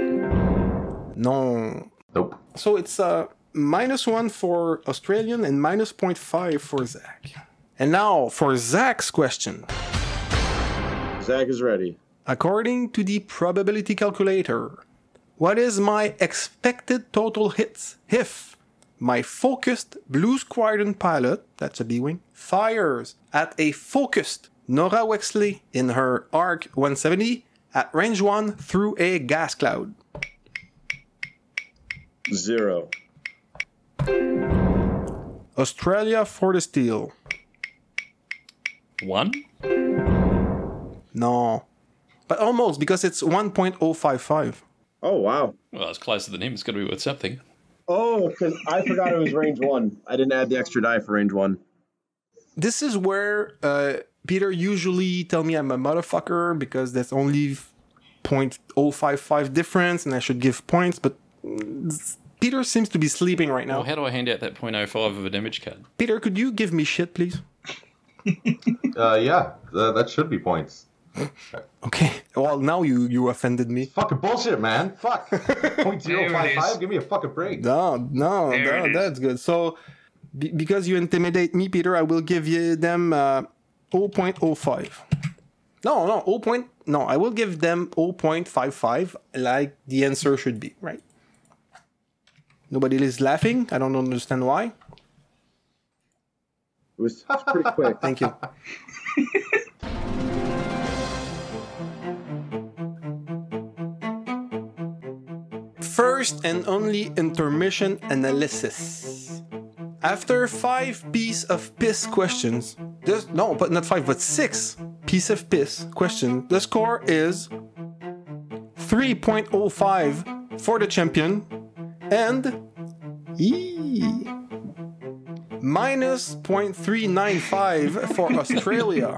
No. Nope. So it's minus 1 for Australian and minus 0.5 for Zach. And now for Zach's question. Zach is ready. According to the probability calculator, what is my expected total hits if my focused Blue Squadron pilot, that's a B-Wing, fires at a focused Nora Wexley in her ARC 170 at range 1 through a gas cloud? 0. Australia for the steal. 1? No. But almost, because it's 1.055. Oh, wow. Well, it's closer than him. It's got to be worth something. Oh, because I forgot it was range 1. I didn't add the extra die for range 1. This is where Peter usually tell me I'm a motherfucker because that's only 0.055 difference and I should give points, but Peter seems to be sleeping right now. Well, how do I hand out that 0.05 of a damage card? Peter, could you give me shit, please? That should be points. Okay. Well, now you offended me. Fucking bullshit, man. Fuck. 0.055. Give me a fucking break. No, that's good. So, because you intimidate me, Peter, I will give you them 0.05. No, I will give them 0.55, like the answer should be, right? Nobody is laughing. I don't understand why. It was pretty quick. Thank you. First and only intermission analysis. After 5 piece of piss questions, not 5, but 6 piece of piss questions, the score is 3.05 for the champion and minus 0.395 for Australia.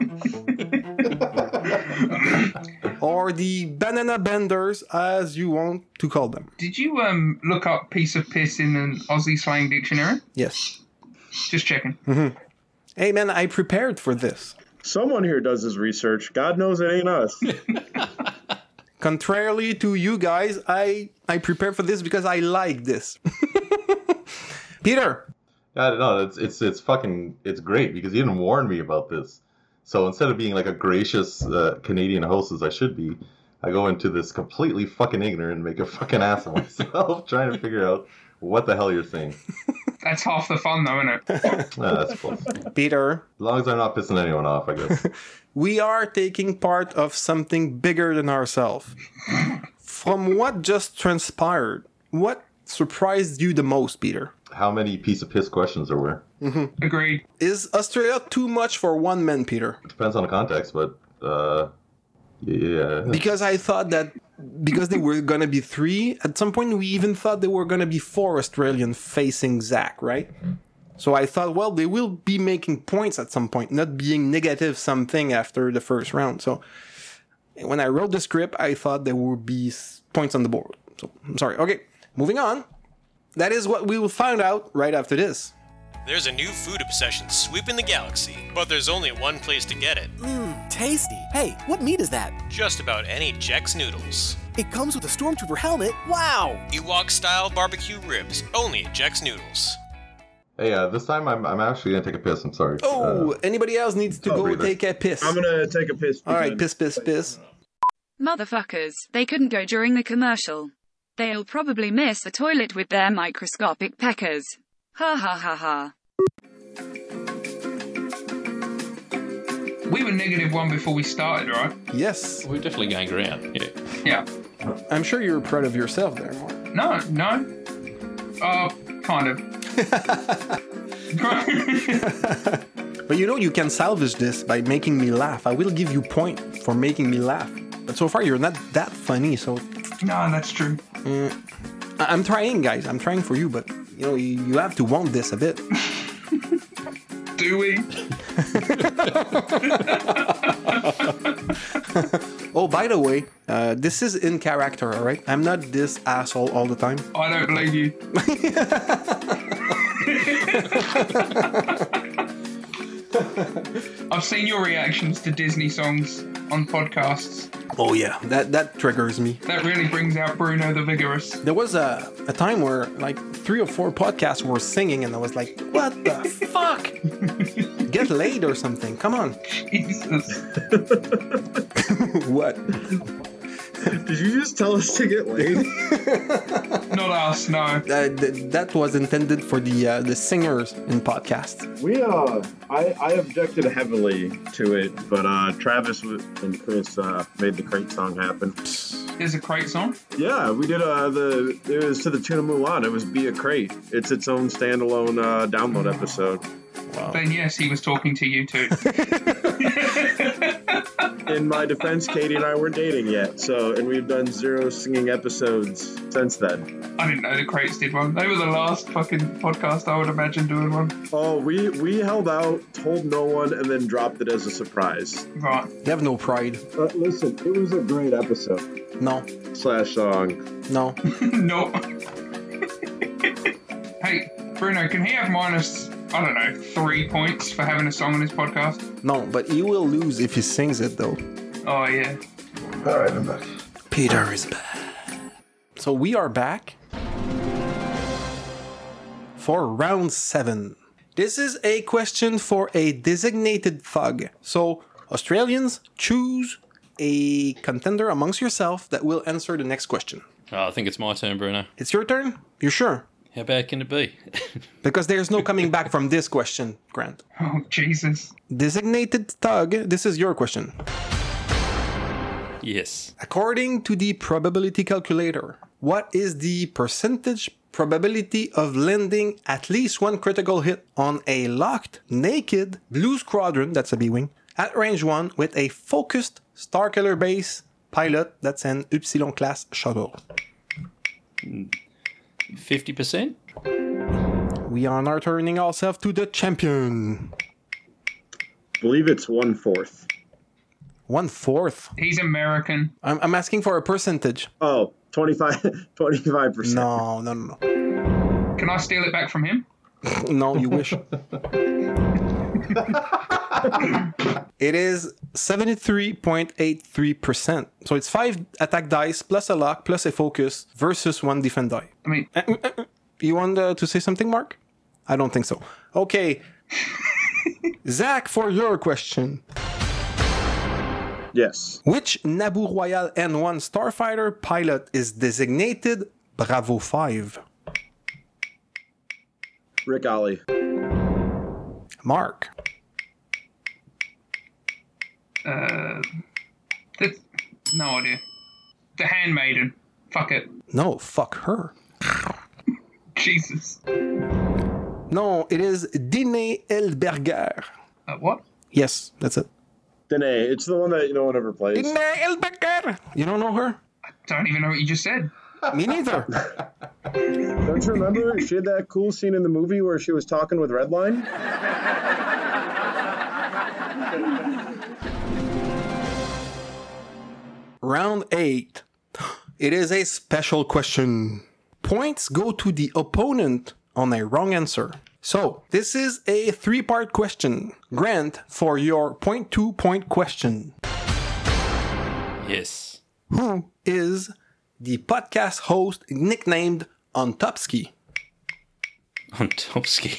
Or the banana benders, as you want to call them. Did you look up piece of piss in an Aussie slang dictionary? Yes. Just checking. Mm-hmm. Hey man, I prepared for this. Someone here does his research. God knows it ain't us. Contrarily to you guys, I prepared for this because I like this. Peter. I don't know. It's great because you didn't warn me about this. So instead of being like a gracious Canadian host as I should be, I go into this completely fucking ignorant and make a fucking ass of myself trying to figure out what the hell you're saying. That's half the fun though, isn't it? That's close. Peter. As long as I'm not pissing anyone off, I guess. We are taking part of something bigger than ourselves. From what just transpired, what surprised you the most, Peter? How many piece of piss questions there were? Mm-hmm. Agreed. Is Australia too much for one man, Peter? Depends on the context, but yeah. Because I thought that because they were going to be 3, at some point we even thought they were going to be 4 Australian facing Zach, right? So I thought, well, they will be making points at some point, not being negative something after the first round. So when I wrote the script, I thought there would be points on the board. So I'm sorry. Okay, moving on. That is what we will find out right after this. There's a new food obsession sweeping the galaxy, but there's only one place to get it. Tasty. Hey, what meat is that? Just about any Jex Noodles. It comes with a Stormtrooper helmet. Wow! Ewok-style barbecue ribs, only at Jex Noodles. Hey, this time I'm actually gonna take a piss. I'm sorry. Oh, anybody else needs to go take a piss? I'm gonna take a piss. All right, piss. Motherfuckers, they couldn't go during the commercial. They'll probably miss the toilet with their microscopic peckers. Ha ha ha ha. We were -1 before we started, right? Yes. We're definitely going around, yeah. Yeah. I'm sure you're proud of yourself there, Mark. No. Kind of. But you can salvage this by making me laugh. I will give you point for making me laugh. But so far, you're not that funny, so... No, that's true. I'm trying, guys. I'm trying for you, but, you have to want this a bit. Do we? Oh, by the way, this is in character, all right? I'm not this asshole all the time. I don't believe you. I've seen your reactions to Disney songs on podcasts. Oh yeah, that triggers me. That really brings out Bruno the Vigorous. There was a time where like 3 or 4 podcasts were singing and I was like, what the fuck? Get laid or something, come on. Jesus. What? Did you just tell us to get laid? Not us, no. That was intended for the singers in podcasts. I objected heavily to it, but Travis and Chris made the Crate song happen. There's a Crate song? Yeah, we did it was to the tune of Mulan. It was Be a Crate. It's its own standalone download episode. Wow. Then yes, he was talking to you too. In my defense, Katie and I weren't dating yet, and we've done 0 singing episodes since then. I didn't know the Crates did one. They were the last fucking podcast I would imagine doing one. Oh, we held out, told no one, and then dropped it as a surprise. Right. You have no pride. Listen, it was a great episode. No. /song. No. No. Hey, Bruno, can he have minus... I don't know, 3 points for having a song on his podcast? No, but he will lose if he sings it, though. Oh, yeah. All right, I'm back. Peter is back. So we are back for round 7. This is a question for a designated thug. So, Australians, choose a contender amongst yourself that will answer the next question. I think it's my turn, Bruno. It's your turn? You sure? How bad can it be? Because there's no coming back from this question, Grant. Oh, Jesus. Designated thug, this is your question. Yes. According to the probability calculator, what is the percentage probability of landing at least one critical hit on a locked, naked Blue Squadron, that's a B-Wing, at range 1 with a focused Starkiller base pilot, that's an Upsilon class shuttle? 50%? We are now turning ourselves to the champion. I believe it's 1/4. 1/4? He's American. I'm asking for a percentage. Oh, 25%. No. Can I steal it back from him? No, you wish. It is 73.83%. So it's 5 attack dice plus a lock plus a focus versus 1 defend die. I mean... You want to say something, Mark? I don't think so. Okay. Zach, for your question. Yes. Which Naboo Royale N1 starfighter pilot is designated Bravo 5? Rick Ollie. Mark. No idea. The Handmaiden. Fuck it. No, fuck her. Jesus. No, it is Dine Elberger. What? Yes, that's it. Dine, it's the one that no one ever plays. Dine Elberger. You don't know her? I don't even know what you just said. Me neither. Don't you remember? She had that cool scene in the movie where she was talking with Redline. Round 8. It is a special question. Points go to the opponent on a wrong answer. So, this is a 3-part question. Grant, for your 0.2-point question. Yes. Who is the podcast host nicknamed Ontopsky? Ontopsky?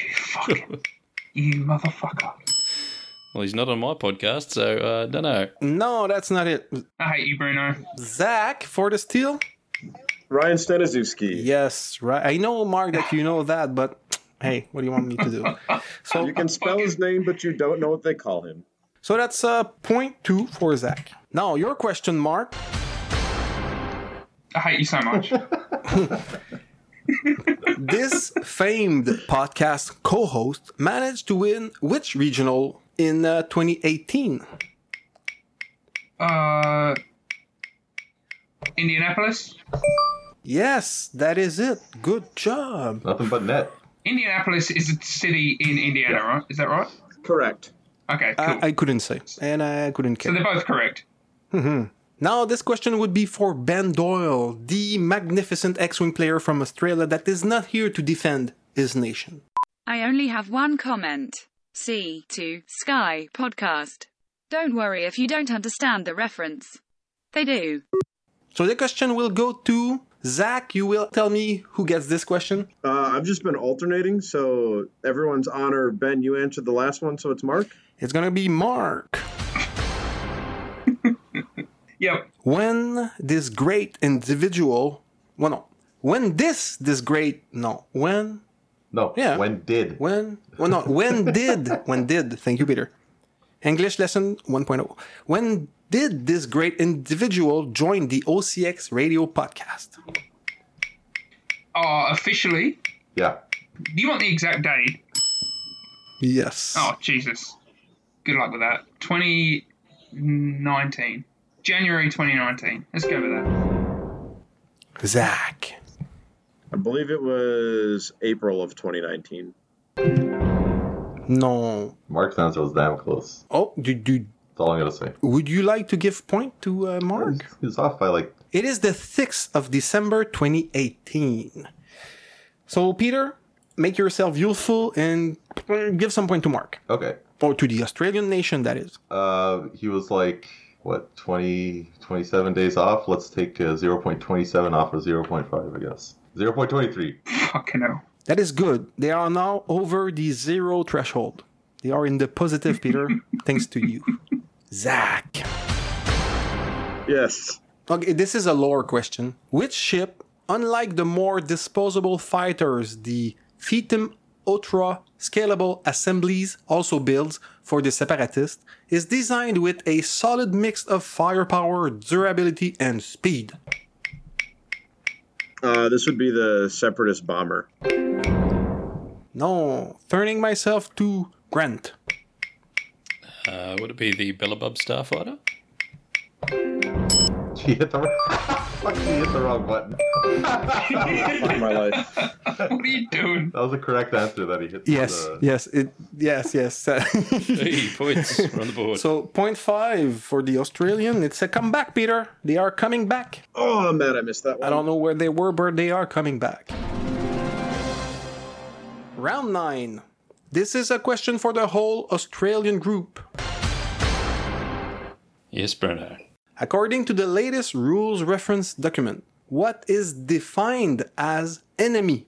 You motherfucker. Well, he's not on my podcast, so don't know. No, that's not it. I hate you, Bruno. Zach, for the steal? Ryan Staniszewski. Yes, right. I know, Mark, that you know that, but hey, what do you want me to do? So you can spell his name, but you don't know what they call him. So that's 0.2 for Zach. Now, your question, Mark. I hate you so much. This famed podcast co-host managed to win which regional in 2018? Indianapolis? Yes, that is it. Good job. Nothing but net. Indianapolis is a city in Indiana, right? Is that right? Correct. Okay, cool. I couldn't say, and I couldn't care. So they're both correct. Now, this question would be for Ben Doyle, the magnificent X-Wing player from Australia that is not here to defend his nation. I only have one comment. See to Sky podcast. Don't worry if you don't understand the reference. They do. So the question will go to Zach. You will tell me who gets this question. I've just been alternating, so everyone's honor, Ben, you answered the last one, so it's Mark? It's going to be Mark. Yep. When this great individual... Well, no. When did... Thank you, Peter. English lesson 1.0. When did this great individual join the OCX radio podcast? Officially? Yeah. Do you want the exact date? Yes. Oh, Jesus. Good luck with that. 2019. January 2019. Let's go with that. Zach. I believe it was April of 2019. No. Mark's answer was damn close. Oh, That's all I'm going to say. Would you like to give point to Mark? He's off by like... It is the 6th of December 2018. So, Peter, make yourself useful and give some point to Mark. Okay. Or to the Australian nation, that is. He was like, 27 days off? Let's take 0.27 off of 0.5, I guess. 0.23. Fucking hell. That is good. They are now over the 0 threshold. They are in the positive, Peter, thanks to you. Zach. Yes. Okay, this is a lore question. Which ship, unlike the more disposable fighters the Fetum Ultra scalable assemblies also builds for the Separatists, is designed with a solid mix of firepower, durability, and speed? This would be the Separatist bomber. No, turning myself to Grant. Would it be the Billabub Starfighter? He hit the wrong button. Fuck my life. What are you doing? That was the correct answer that he hit. Yes. Hey, points. We're on the board. So, 0.5 for the Australian. It's a comeback, Peter. They are coming back. Oh, I'm mad I missed that one. I don't know where they were, but they are coming back. Round 9. This is a question for the whole Australian group. Yes, Bruno. According to the latest rules reference document, what is defined as enemy?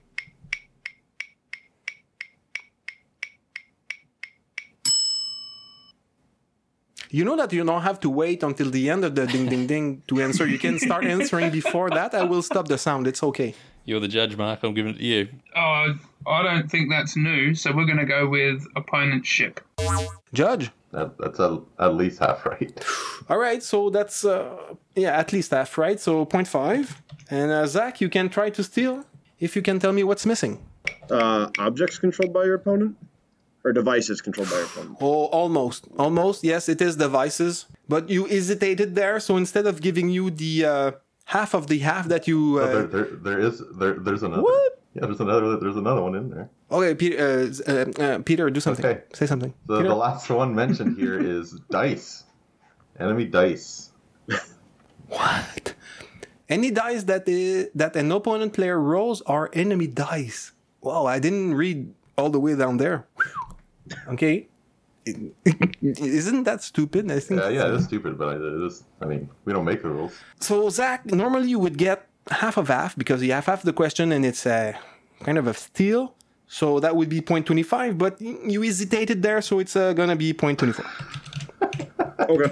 You know that you don't have to wait until the end of the ding ding ding to answer. You can start answering before that. I will stop the sound. It's okay. You're the judge, Mark. I'm giving it to you. I don't think that's new, so we're going to go with opponent ship. Judge? That's at least half right. All right, so that's, at least half right, so 0.5. And Zach, you can try to steal if you can tell me what's missing. Objects controlled by your opponent? Or devices controlled by your opponent? Oh, almost. Almost, yes, it is devices. But you hesitated there, so instead of giving you the half of the half that you. There's another. What? Yeah, there's another one in there. Okay, Peter, do something. Okay. Say something. So Peter? the last one mentioned here is dice. Enemy dice. What? Any dice that an opponent player rolls are enemy dice. Wow, I didn't read all the way down there. Okay. Isn't that stupid? I think. Yeah, it's stupid, but we don't make the rules. So, Zach, normally you would get half of half because you have half the question and it's kind of a steal. So that would be 0.25, but you hesitated there, so it's going to be 0.24. Okay.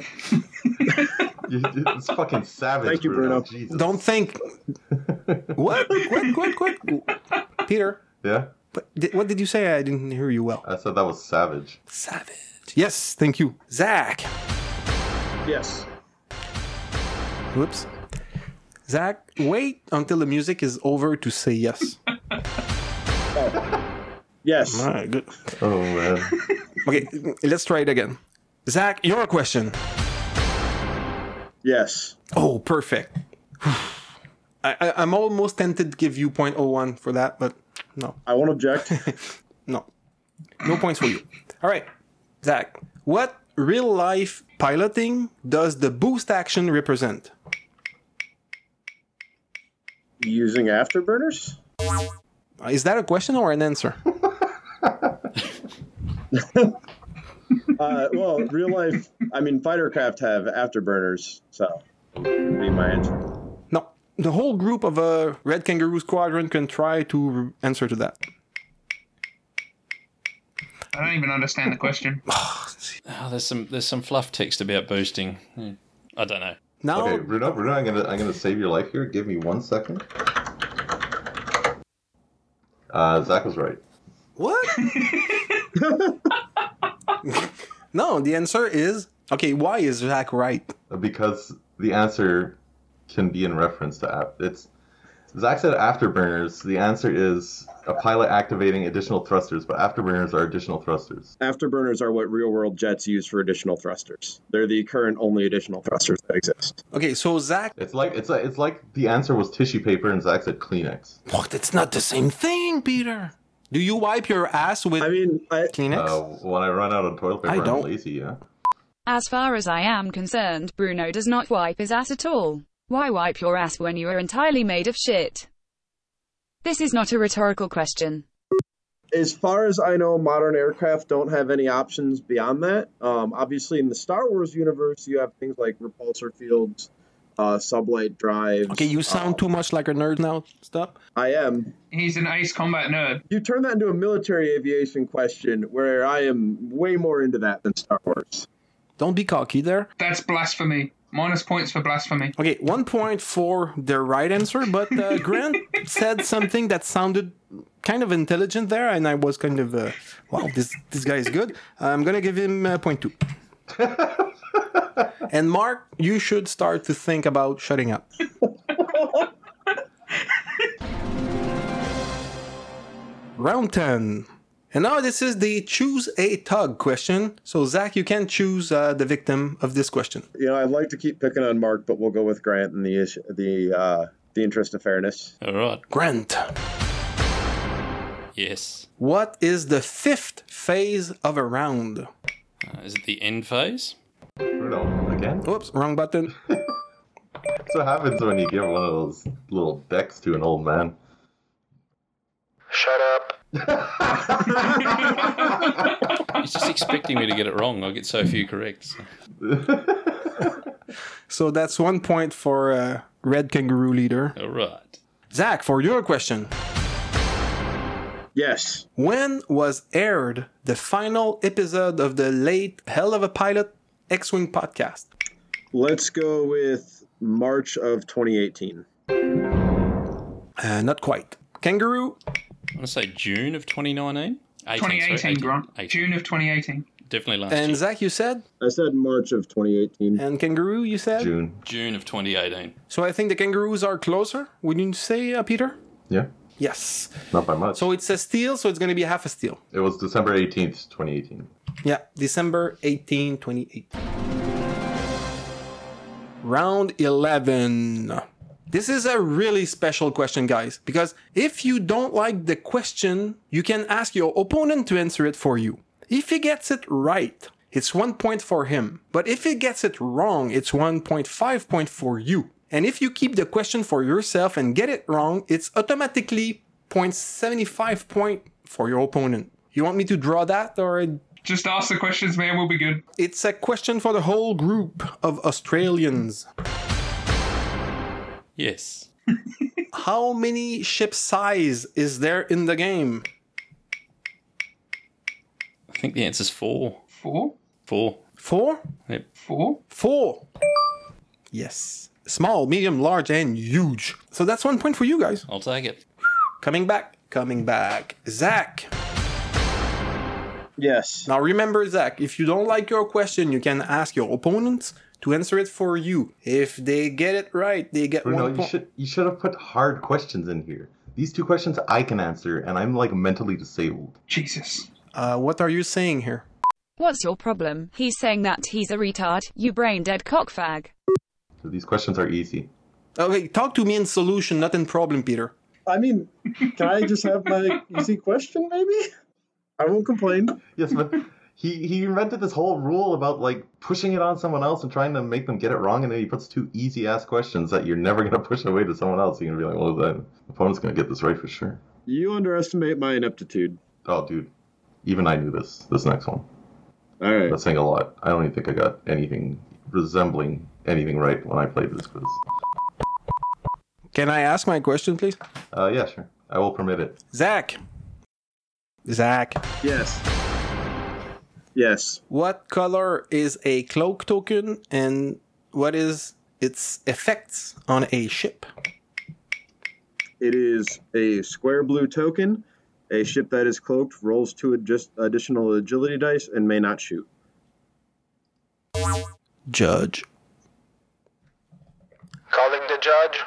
It's fucking savage. Thank you, Bruno. Jesus. Don't think. What? Peter? Yeah? What did you say? I didn't hear you well. I said that was savage. Savage. Yes, thank you. Zach. Yes. Whoops. Zach, wait until the music is over to say yes. Yes. All right, good. Oh, man. Okay, let's try it again. Zach, your question. Yes. Oh, perfect. I'm almost tempted to give you 0.01 for that, but no. I won't object. No points for you. All right, Zach, what real-life piloting does the boost action represent? Using afterburners? Is that a question or an answer? Well, real life, fighter craft have afterburners, so that would be my answer. No. The whole group of a Red Kangaroo Squadron can try to answer to that. I don't even understand the question. There's some fluff text about boosting. I don't know. Now, Okay, Bruno, I'm gonna save your life here. Give me 1 second. Zach was right. What? No, the answer is... Okay, why is Zach right? Because the answer can be in reference to... Zach said afterburners. The answer is a pilot activating additional thrusters, but afterburners are additional thrusters. Afterburners are what real-world jets use for additional thrusters. They're the current only additional thrusters that exist. Okay, so Zach... It's like the answer was tissue paper and Zach said Kleenex. What? It's not the same thing, Peter. Do you wipe your ass with Kleenex? When I run out of toilet paper, I don't. I'm lazy, yeah. As far as I am concerned, Bruno does not wipe his ass at all. Why wipe your ass when you are entirely made of shit? This is not a rhetorical question. As far as I know, modern aircraft don't have any options beyond that. Obviously, in the Star Wars universe, you have things like repulsor fields, sublight drives. Okay, you sound too much like a nerd now. Stop. I am. He's an ace combat nerd. You turn that into a military aviation question where I am way more into that than Star Wars. Don't be cocky there. That's blasphemy. Minus points for blasphemy. Okay, 1 point for the right answer, but Grant said something that sounded kind of intelligent there, and I was kind of, wow, this guy is good. I'm going to give him 0.2. And Mark, you should start to think about shutting up. Round 10. And now this is the choose a tug question. So Zach, you can choose the victim of this question. I'd like to keep picking on Mark, but we'll go with Grant in the interest of fairness. All right. Grant. Yes. What is the 5th phase of a round? Is it the end phase? Bruno, again? Oops, wrong button. That's what happens when you give one of those little decks to an old man. Shut up. He's just expecting me to get it wrong. I get so few correct. So that's 1 point for Red Kangaroo leader. All right. Zach, for your question. Yes. When was aired the final episode of the late Hell of a Pilot X-Wing podcast? Let's go with March of 2018. Not quite. Kangaroo? I want to say June of 2019? 2018, Grant. June of 2018. Definitely last And year. Zach, you said? I said March of 2018. And Kangaroo, you said? June of 2018. So I think the Kangaroos are closer, wouldn't you say, Peter? Yeah. Yes. Not by much. So it's a steal, so it's going to be half a steal. It was December 18th, 2018. Yeah, December 18, 2018. Round 11. This is a really special question, guys, because if you don't like the question, you can ask your opponent to answer it for you. If he gets it right, it's 1 point for him. But if he gets it wrong, it's 1.5 point for you. And if you keep the question for yourself and get it wrong, it's automatically 0.75 point for your opponent. You want me to draw that or... Just ask the questions, man. We'll be good. It's a question for the whole group of Australians. Yes. How many ship size is there in the game? I think the answer's 4. 4? 4. 4? Yep. 4? 4. Yes. Small, medium, large, and huge. So that's 1 point for you guys. I'll take it. Coming back. Zach. Yes. Now remember, Zach, if you don't like your question, you can ask your opponents to answer it for you. If they get it right, they get Bruno, 1 point. you should have put hard questions in here. These 2 questions I can answer, and I'm like mentally disabled. Jesus. What are you saying here? What's your problem? He's saying that he's a retard, you brain-dead cockfag. So these questions are easy. Okay, talk to me in solution, not in problem, Peter. I mean, can I just have my easy question, maybe? I won't complain. Yes, but he invented this whole rule about like pushing it on someone else and trying to make them get it wrong, and then he puts 2 easy-ass questions that you're never going to push away to someone else. You're going to be like, well, the opponent's going to get this right for sure. You underestimate my ineptitude. Oh, dude. Even I knew this next one. All right. That's saying a lot. I don't even think I got anything resembling anything right when I played this quiz. Can I ask my question, please? Yeah, sure. I will permit it. Zach. Yes. Yes. What color is a cloak token and what is its effects on a ship? It is a square blue token. A ship that is cloaked rolls 2 additional agility dice and may not shoot. Judge. Calling the judge.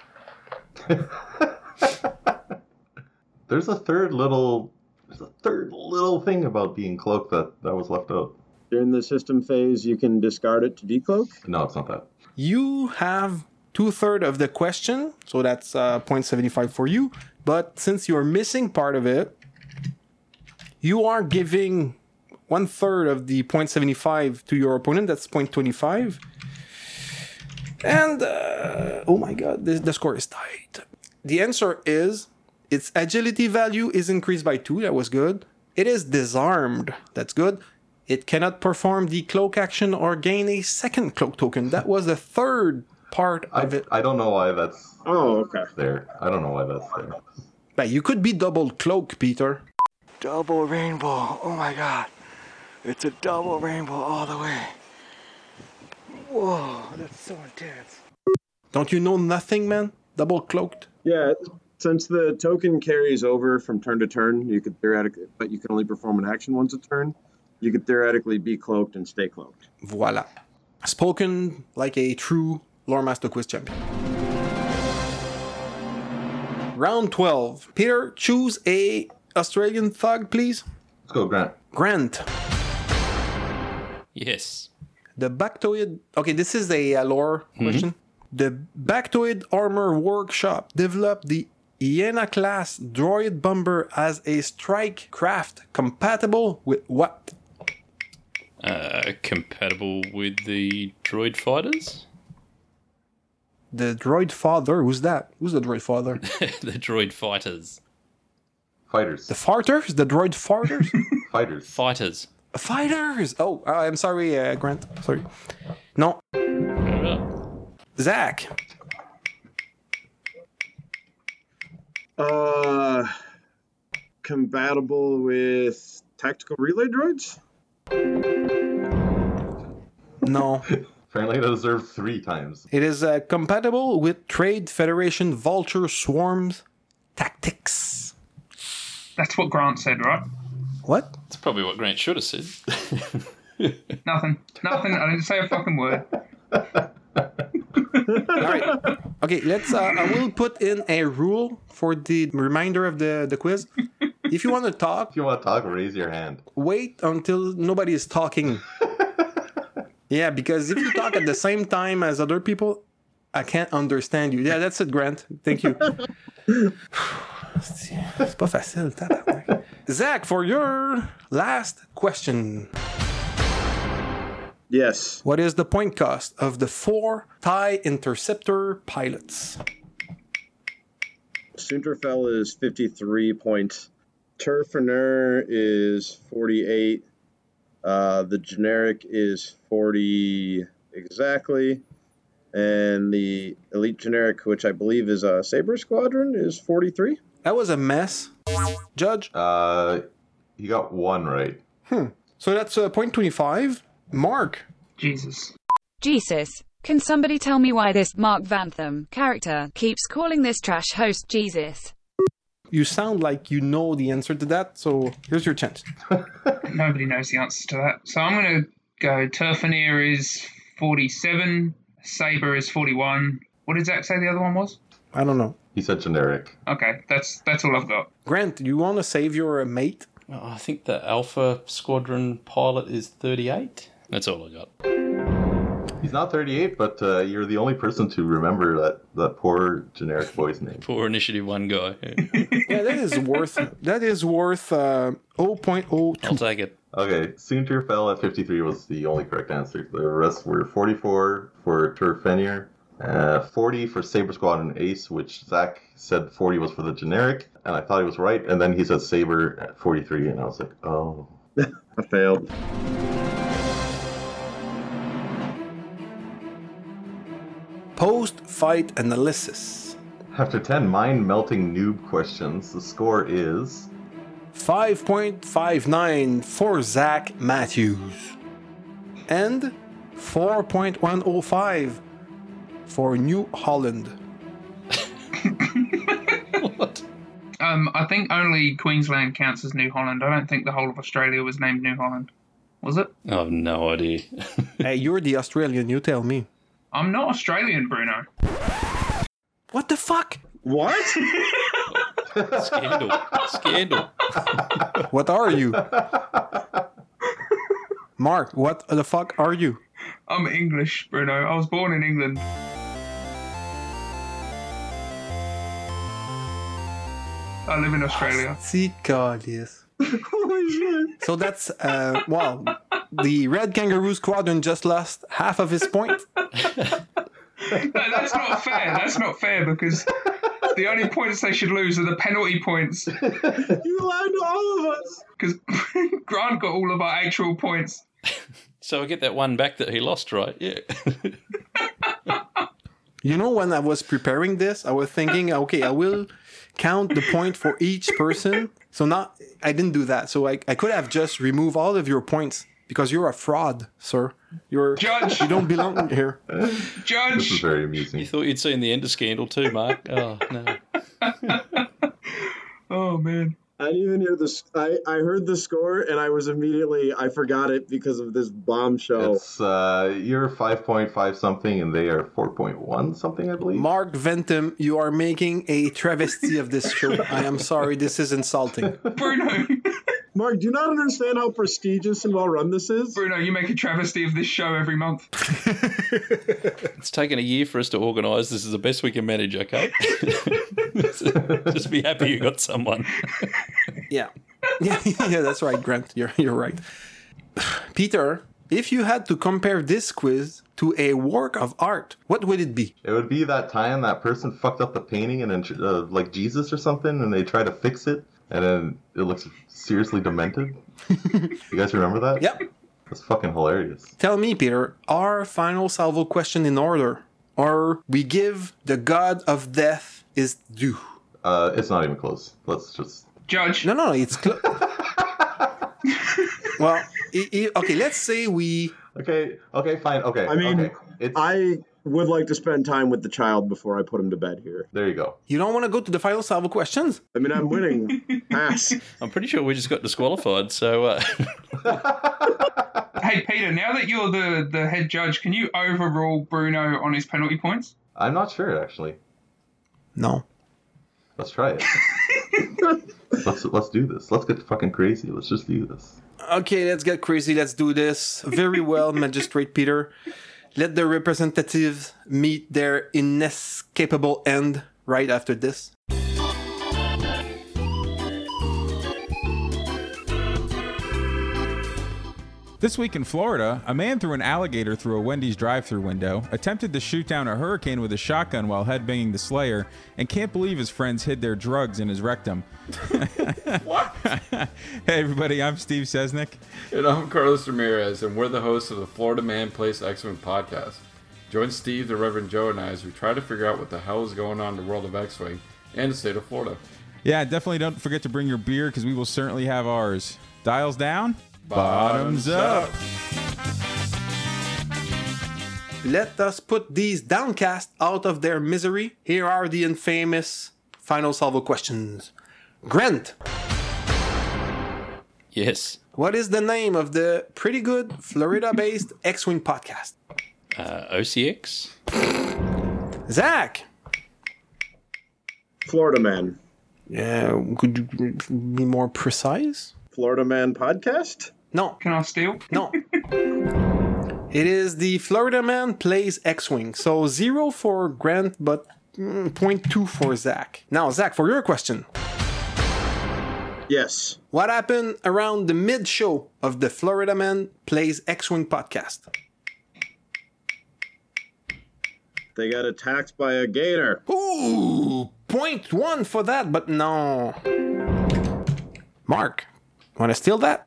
There's a third little thing about being cloaked that was left out. During the system phase, you can discard it to decloak. No, it's not that. You have 2/3 of the question, so that's 0.75 for you. But since you're missing part of it, you are giving 1/3 of the 0.75 to your opponent. That's 0.25. And, oh my god, the score is tight. The answer is, its agility value is increased by 2. That was good. It is disarmed. That's good. It cannot perform the cloak action or gain a second cloak token. That was the 3rd part of it. I don't know why that's okay. there. I don't know why that's there. But you could be double cloak, Peter. Double rainbow. Oh my god. It's a double rainbow all the way. Whoa, that's so intense. Don't you know nothing, man? Double cloaked? Yeah, since the token carries over from turn to turn, you could theoretically, but you can only perform an action once a turn. You could theoretically be cloaked and stay cloaked. Voila. Spoken like a true Lore Master Quiz champion. Round 12. Peter, choose a Australian thug, please. Let's go, Grant. Grant. Yes. The Bactoid... Okay, this is a lore question. The Bactoid Armor Workshop developed the Iena-class droid bomber as a strike craft compatible with what? Compatible with the droid fighters? The droid father? Who's that? Who's the droid father? The droid fighters. Fighters. The farters? The droid farters? Fighters. Fighters. Fighters! Oh, I'm sorry, Grant. Sorry. No. Zach. Compatible with tactical relay droids? No. Apparently it deserves 3 times. It is compatible with Trade Federation Vulture Swarms Tactics. That's what Grant said, right? What? That's probably what Grant should have said. Nothing. I didn't say a fucking word. Alright. Okay, let's... I will put in a rule for the reminder of the quiz. If you want to talk... If you want to talk, raise your hand. Wait until nobody is talking. Yeah, because if you talk at the same time as other people, I can't understand you. Yeah, that's it, Grant. Thank you. C'est pas facile, tabarnak. Zach, for your last question. Yes. What is the point cost of the 4 TIE Interceptor pilots? Sunterfell is 53 points. Turfener is 48. The generic is 40 exactly. And the elite generic, which I believe is a Saber Squadron, is 43. That was a mess. Judge? You got 1 right. So that's 0.25. Mark? Jesus. Can somebody tell me why this Mark Vantham character keeps calling this trash host Jesus? You sound like you know the answer to that, so here's your chance. Nobody knows the answer to that. So I'm going to go Turfeneer is 47, Saber is 41. What did Zach say the other one was? I don't know. He said generic. Okay, that's all I've got. Grant, do you want to save your mate? I think the Alpha Squadron pilot is 38. That's all I got. He's not 38, but you're the only person to remember that poor generic boy's name. Poor Initiative 1 guy. Yeah, that is worth 0.02. I'll take it. Okay, Sunterfell at 53 was the only correct answer. The rest were 44 for Turfeneer, 40 for Saber Squadron Ace, which Zach said 40 was for the generic, and I thought he was right, and then he said Saber at 43, and I was like, oh. I failed. Post-fight analysis. After 10 mind-melting noob questions, the score is 5.59 for Zach Matthews and 4.105 for New Holland. What? I think only Queensland counts as New Holland. I don't think the whole of Australia was named New Holland. Was it? I have no idea. Hey, you're the Australian, you tell me. I'm not Australian, Bruno. What the fuck? What? Scandal. What are you? Mark, what the fuck are you? I'm English, Bruno. I was born in England. I live in Australia. Yes. Holy shit. So that's, well, the Red Kangaroo Squadron just lost half of his point. That's not fair. That's not fair because the only points they should lose are the penalty points. You lied to all of us. Because Grant got all of our actual points. So I get that one back that he lost, right? Yeah. You know, when I was preparing this, I was thinking, okay, I will count the point for each person. So I didn't do that. So I could have just removed all of your points because you're a fraud, sir. Judge. You don't belong here. Judge. This is very amusing. You thought you'd seen the end of Scandal too, Mark? Oh, no. Oh, man. I didn't even hear this. I heard the score and I forgot it because of this bombshell. It's you're 5.5 something and they are 4.1 something, I believe. Mark Ventum, you are making a travesty of this show. I am sorry, this is insulting. Bruno. Mark, do you not understand how prestigious and well run this is? Bruno, you make a travesty of this show every month. It's taken a year for us to organise. This is the best we can manage, okay? Just be happy you got someone. Yeah, that's right, Grant. You're right. Peter, if you had to compare this quiz to a work of art, what would it be? It would be that time that person fucked up the painting and then, like Jesus or something, and they try to fix it, and then it looks seriously demented. You guys remember that? Yep. That's fucking hilarious. Tell me, Peter, our final salvo question in order, or we give the god of death is due? It's not even close. Let's just... Judge. No, it's close. Well, okay, let's say we... Okay, fine, okay. I mean, okay. I would like to spend time with the child before I put him to bed here. There you go. You don't want to go to the final salvo questions? I mean, I'm winning. Pass. I'm pretty sure we just got disqualified, so... Hey, Peter, now that you're the head judge, can you overrule Bruno on his penalty points? I'm not sure, actually. No. Let's try it. Let's do this. Let's get fucking crazy. Let's just do this. Okay, let's get crazy. Let's do this. Very well, Magistrate Peter. let the representatives meet their inescapable end right after this. This week in Florida, a man threw an alligator through a Wendy's drive-thru window, attempted to shoot down a hurricane with a shotgun while headbanging the Slayer, and can't believe his friends hid their drugs in his rectum. What? Hey everybody, I'm Steve Sesnick. And I'm Carlos Ramirez, and we're the hosts of the Florida Man Plays X-Wing podcast. Join Steve, the Reverend Joe, and I as we try to figure out what the hell is going on in the world of X-Wing and the state of Florida. Yeah, definitely don't forget to bring your beer, because we will certainly have ours. Dials down, bottoms up. Let us put these downcast out of their misery. Here are the infamous final salvo questions. Grant. Yes. What is the name of the pretty good Florida-based X-Wing podcast? OCX. Zach. Florida Man. Yeah, could you be more precise? Florida Man podcast? No. Can I steal? No. It is the Florida Man Plays X-Wing. So 0 for Grant, but 0.2 for Zach. Now, Zach, for your question. Yes. What happened around the mid-show of the Florida Man Plays X-Wing podcast? They got attacked by a gator. Ooh, 0.1 for that, but no. Mark, want to steal that?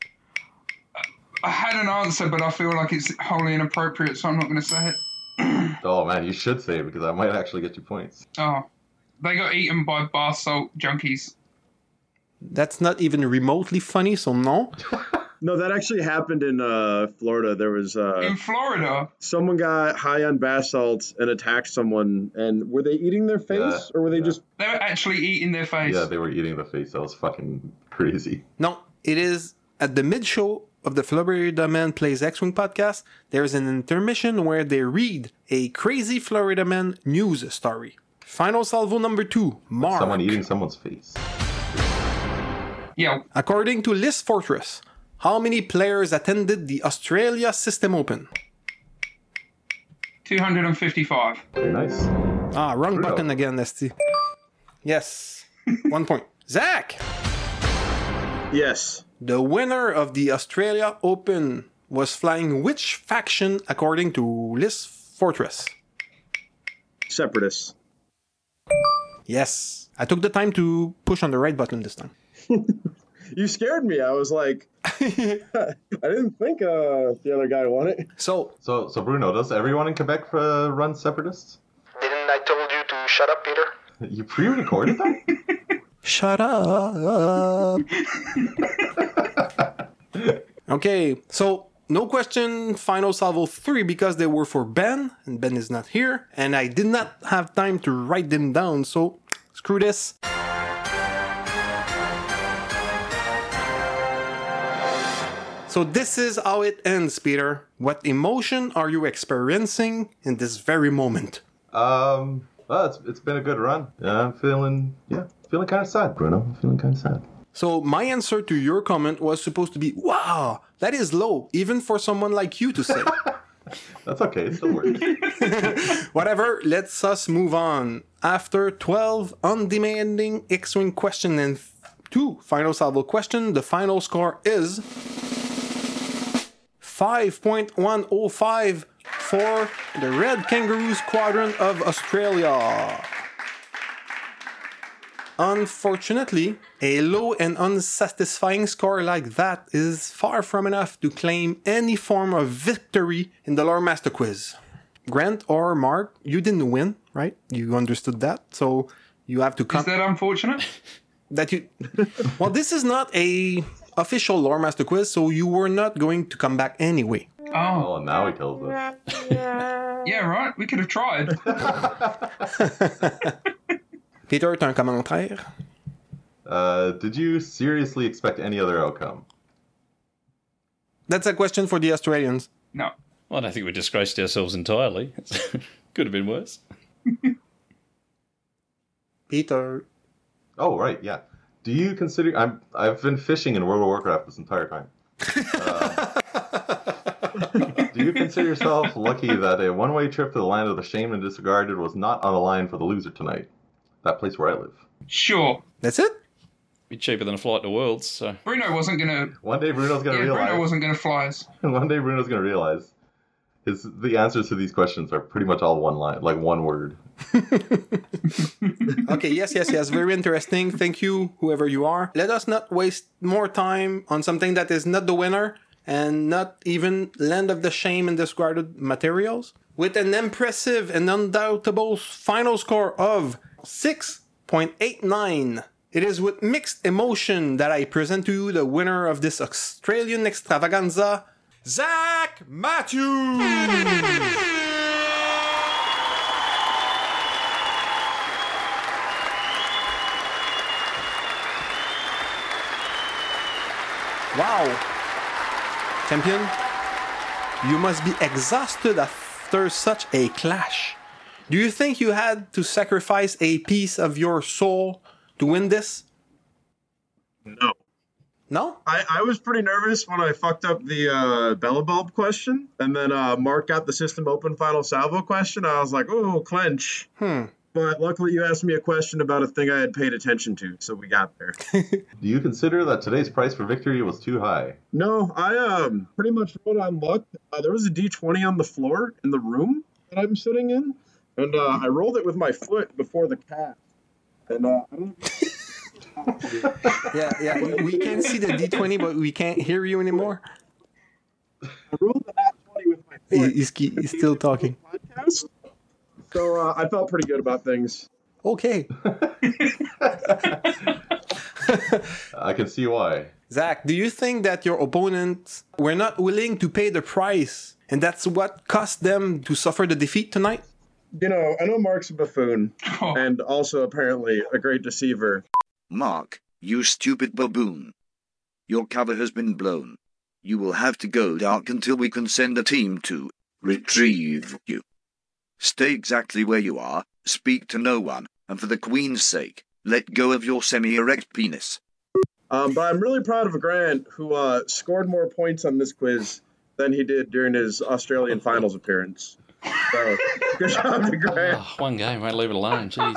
I had an answer, but I feel like it's wholly inappropriate, so I'm not going to say it. Oh man, you should say it because I might actually get you points. Oh, they got eaten by bar salt junkies. That's not even remotely funny, so no. No, that actually happened in Florida. There was in Florida, someone got high on bath salts and attacked someone. And were they eating their face, or were they just? They were actually eating their face. Yeah, they were eating the face. That was fucking crazy. No, it is at the mid-show of the Florida Man Plays X-Wing podcast. There's an intermission where they read a crazy Florida Man news story. Final salvo number 2, Mark. Someone eating someone's face. Yeah. According to List Fortress, how many players attended the Australia System Open? 255. Very nice. Ah, wrong button again, Esty. Yes. 1 point. Zach! Yes. The winner of the Australia Open was flying which faction according to List Fortress? Separatists. Yes. I took the time to push on the right button this time. You scared me. I was like, I didn't think the other guy won it. So Bruno, does everyone in Quebec run separatists? Didn't I told you to shut up, Peter? You pre-recorded that? Shut up. Okay, so no question, final salvo 3 because they were for Ben, and Ben is not here, and I did not have time to write them down, so screw this. So this is how it ends, Peter. What emotion are you experiencing in this very moment? Well, it's been a good run. I'm feeling kind of sad, Bruno. I'm feeling kind of sad. So my answer to your comment was supposed to be, wow, that is low, even for someone like you to say. That's okay, it still works. Whatever, let's us move on. After 12 undemanding X-Wing question and 2 final salvo question, the final score is 5.105 for the Red Kangaroo Squadron of Australia. Unfortunately, a low and unsatisfying score like that is far from enough to claim any form of victory in the Lore Master Quiz. Grant or Mark, you didn't win, right? You understood that, so you have to come. Is that unfortunate? Well, this is not a official Lore Master Quiz, so you were not going to come back anyway. Oh, now he tells us. Yeah, right. We could have tried. Peter, t'as un commentaire? Did you seriously expect any other outcome? That's a question for the Australians. No. Well, I don't think we disgraced ourselves entirely. Could have been worse. Peter. Oh, right, yeah. Do you consider... I've been fishing in World of Warcraft this entire time. Do Do you consider yourself lucky that a one-way trip to the land of the shamed and disregarded was not on the line for the loser tonight? That place where I live. Sure. That's it? Be cheaper than a flight to Worlds, so... Bruno wasn't going to... One day Bruno's going to realize... Bruno wasn't going to fly us. One day Bruno's going to realize the answers to these questions are pretty much all one line, like one word. Okay, yes. Very interesting. Thank you, whoever you are. Let us not waste more time on something that is not the winner and not even Land of the Shame and Discarded materials. With an impressive and undoubtable final score of 6.89. It is with mixed emotion that I present to you the winner of this Australian extravaganza, Zach Matthews! Wow. Champion, you must be exhausted after such a clash. Do you think you had to sacrifice a piece of your soul to win this? No. No? I was pretty nervous when I fucked up the Bella Bulb question, and then Mark got the System Open Final Salvo question. I was like, oh, clench. But luckily you asked me a question about a thing I had paid attention to, so we got there. Do you consider that today's price for victory was too high? No, I pretty much rolled on luck. There was a D20 on the floor in the room that I'm sitting in, and I rolled it with my foot before the cat. And I don't... Yeah, we can see the D20, but we can't hear you anymore. I rolled the nat 20 with my foot. He's still talking. Podcast. So I felt pretty good about things. Okay. I can see why. Zach, do you think that your opponents were not willing to pay the price, and that's what cost them to suffer the defeat tonight? You know, I know Mark's a buffoon, and also apparently a great deceiver. Mark, you stupid baboon. Your cover has been blown. You will have to go dark until we can send a team to retrieve you. Stay exactly where you are, speak to no one, and for the Queen's sake, let go of your semi-erect penis. But I'm really proud of Grant, who scored more points on this quiz than he did during his Australian finals appearance. So, good job to Grant. Oh, one game, won't leave it alone. Jeez.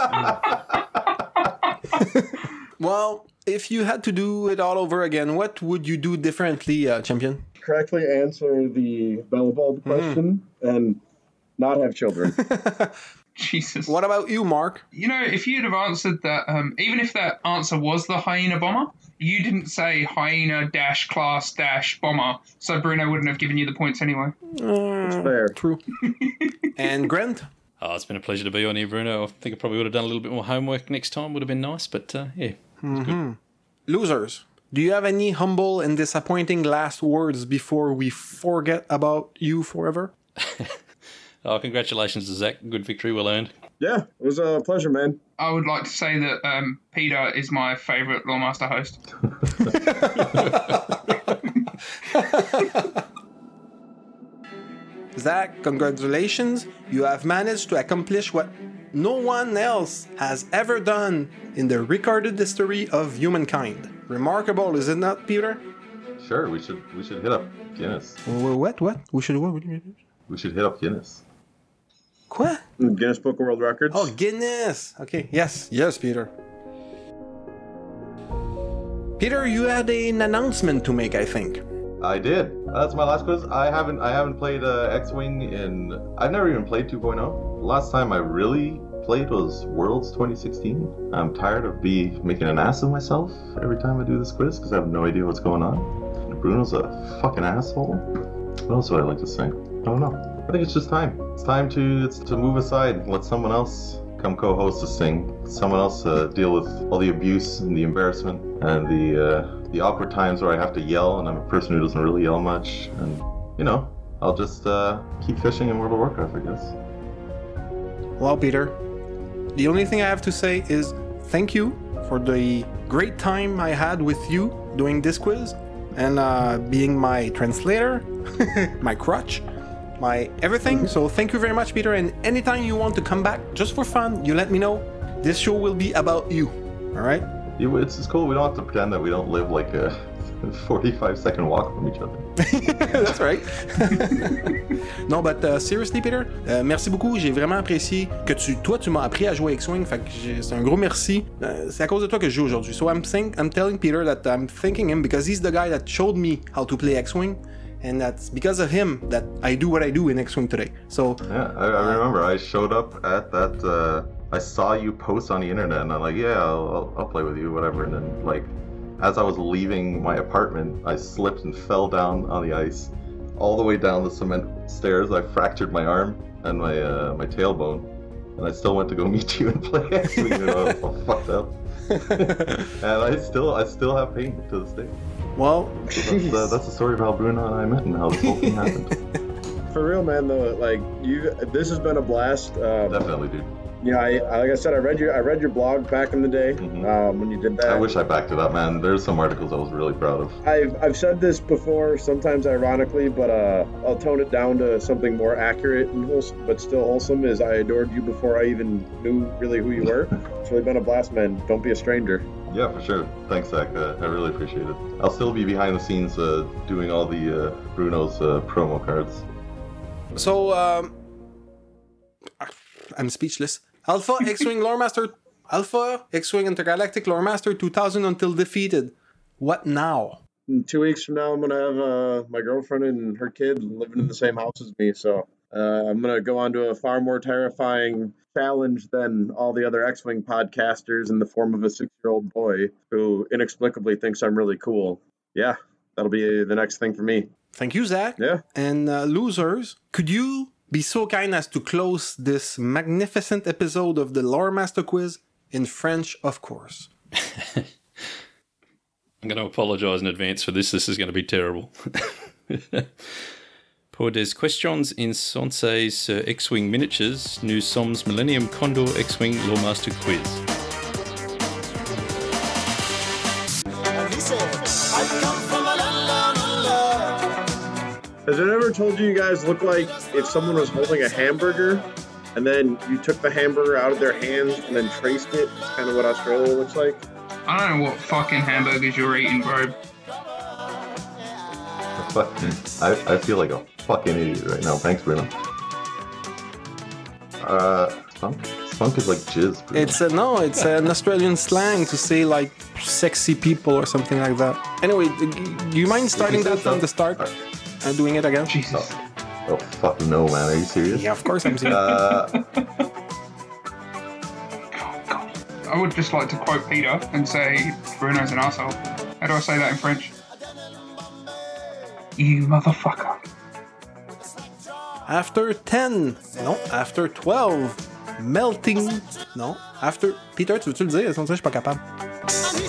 Well, if you had to do it all over again, what would you do differently, champion? Correctly answer the Bella Bulb question and not have children. Jesus. What about you, Mark? You know, if you'd have answered that, even if that answer was the hyena bomber, you didn't say hyena dash class dash bomber, so Bruno wouldn't have given you the points anyway. That's fair. True. And Grant? Oh, it's been a pleasure to be on here, Bruno. I think I probably would have done a little bit more homework next time. Would have been nice, but yeah. Good. Losers, do you have any humble and disappointing last words before we forget about you forever? Oh, congratulations to Zach. Good victory, well earned. Yeah, it was a pleasure, man. I would like to say that Peter is my favourite Lawmaster host. Zach, congratulations. You have managed to accomplish what no one else has ever done in the recorded history of humankind. Remarkable, is it not, Peter? Sure, we should hit up Guinness. What? We should what? We should hit up Guinness. Quoi? Guinness Book of World Records. Oh, Guinness. Okay, yes, Peter. Peter, you had an announcement to make, I think. I did. That's my last quiz. I haven't played X-Wing I've never even played 2.0. Last time I really played was Worlds 2016. I'm tired of making an ass of myself every time I do this quiz because I have no idea what's going on. Bruno's a fucking asshole. What else would I like to say? I don't know. I think it's just time. It's time to move aside and let someone else come co-host this thing. Someone else deal with all the abuse and the embarrassment and the awkward times where I have to yell, and I'm a person who doesn't really yell much. And, you know, I'll just keep fishing in World of Warcraft, I guess. Well, Peter, the only thing I have to say is thank you for the great time I had with you doing this quiz and being my translator, my crutch, my everything. So thank you very much, Peter. And anytime you want to come back just for fun, you let me know. This show will be about you. All right? Yeah, it's cool. We don't have to pretend that we don't live like 45-second walk from each other. That's right. Non, but seriously, Peter, merci beaucoup. J'ai vraiment apprécié que toi, tu m'as appris à jouer X-Wing. Fait que c'est un gros merci. C'est à cause de toi que je joue aujourd'hui. So I'm telling Peter that I'm thanking him because he's the guy that showed me how to play X-Wing. And that's because of him that I do what I do in X-Wing today. So yeah, I remember I showed up at that. I saw you post on the internet, and I'm like, yeah, I'll play with you, whatever. And then, like, as I was leaving my apartment, I slipped and fell down on the ice, all the way down the cement stairs. I fractured my arm and my tailbone, and I still went to go meet you and play X-Wing, even though I was all fucked up. And I still have pain to this day. Well, so that's the story of how Bruno and I met and how this whole thing happened. For real, man, though, like this has been a blast. Definitely, dude. Yeah, like I said, I read your blog back in the day when you did that. I wish I backed it up, man. There's some articles I was really proud of. I've said this before, sometimes ironically, but I'll tone it down to something more accurate and wholesome, but still wholesome. Is I adored you before I even knew really who you were. It's really been a blast, man. Don't be a stranger. Yeah, for sure. Thanks, Zach. I really appreciate it. I'll still be behind the scenes doing all the Bruno's promo cards. So, I'm speechless. Alpha X-Wing Intergalactic Loremaster 2000 until defeated. What now? In 2 weeks from now, I'm going to have my girlfriend and her kid living in the same house as me. So I'm going to go on to a far more terrifying challenge than all the other X-Wing podcasters in the form of a 6-year-old boy who inexplicably thinks I'm really cool. Yeah, that'll be the next thing for me. Thank you, Zach. Yeah. And losers, could you be so kind as to close this magnificent episode of the Loremaster Quiz in French, of course? I'm going to apologise in advance for this. This is going to be terrible. Pour des questions insensées sur X-Wing miniatures, nous sommes Millennium Condor X-Wing Loremaster Quiz. Has it ever told you guys look like if someone was holding a hamburger and then you took the hamburger out of their hands and then traced it? It's kind of what Australia looks like. I don't know what fucking hamburgers you're eating, bro. I feel like a fucking idiot right now. Thanks, Bruno. Spunk is like jizz, Bruno. It's an Australian slang to say like sexy people or something like that. Anyway, do you mind starting that from the start? Doing it again? Jesus. Oh, fuck no, man. Are you serious? Yeah, of course I'm serious. I would just like to quote Peter and say Bruno's an asshole. How do I say that in French? You motherfucker. After 10, non, after 12, melting, non, after... Peter, tu veux-tu le dire? Sinon, je suis pas capable.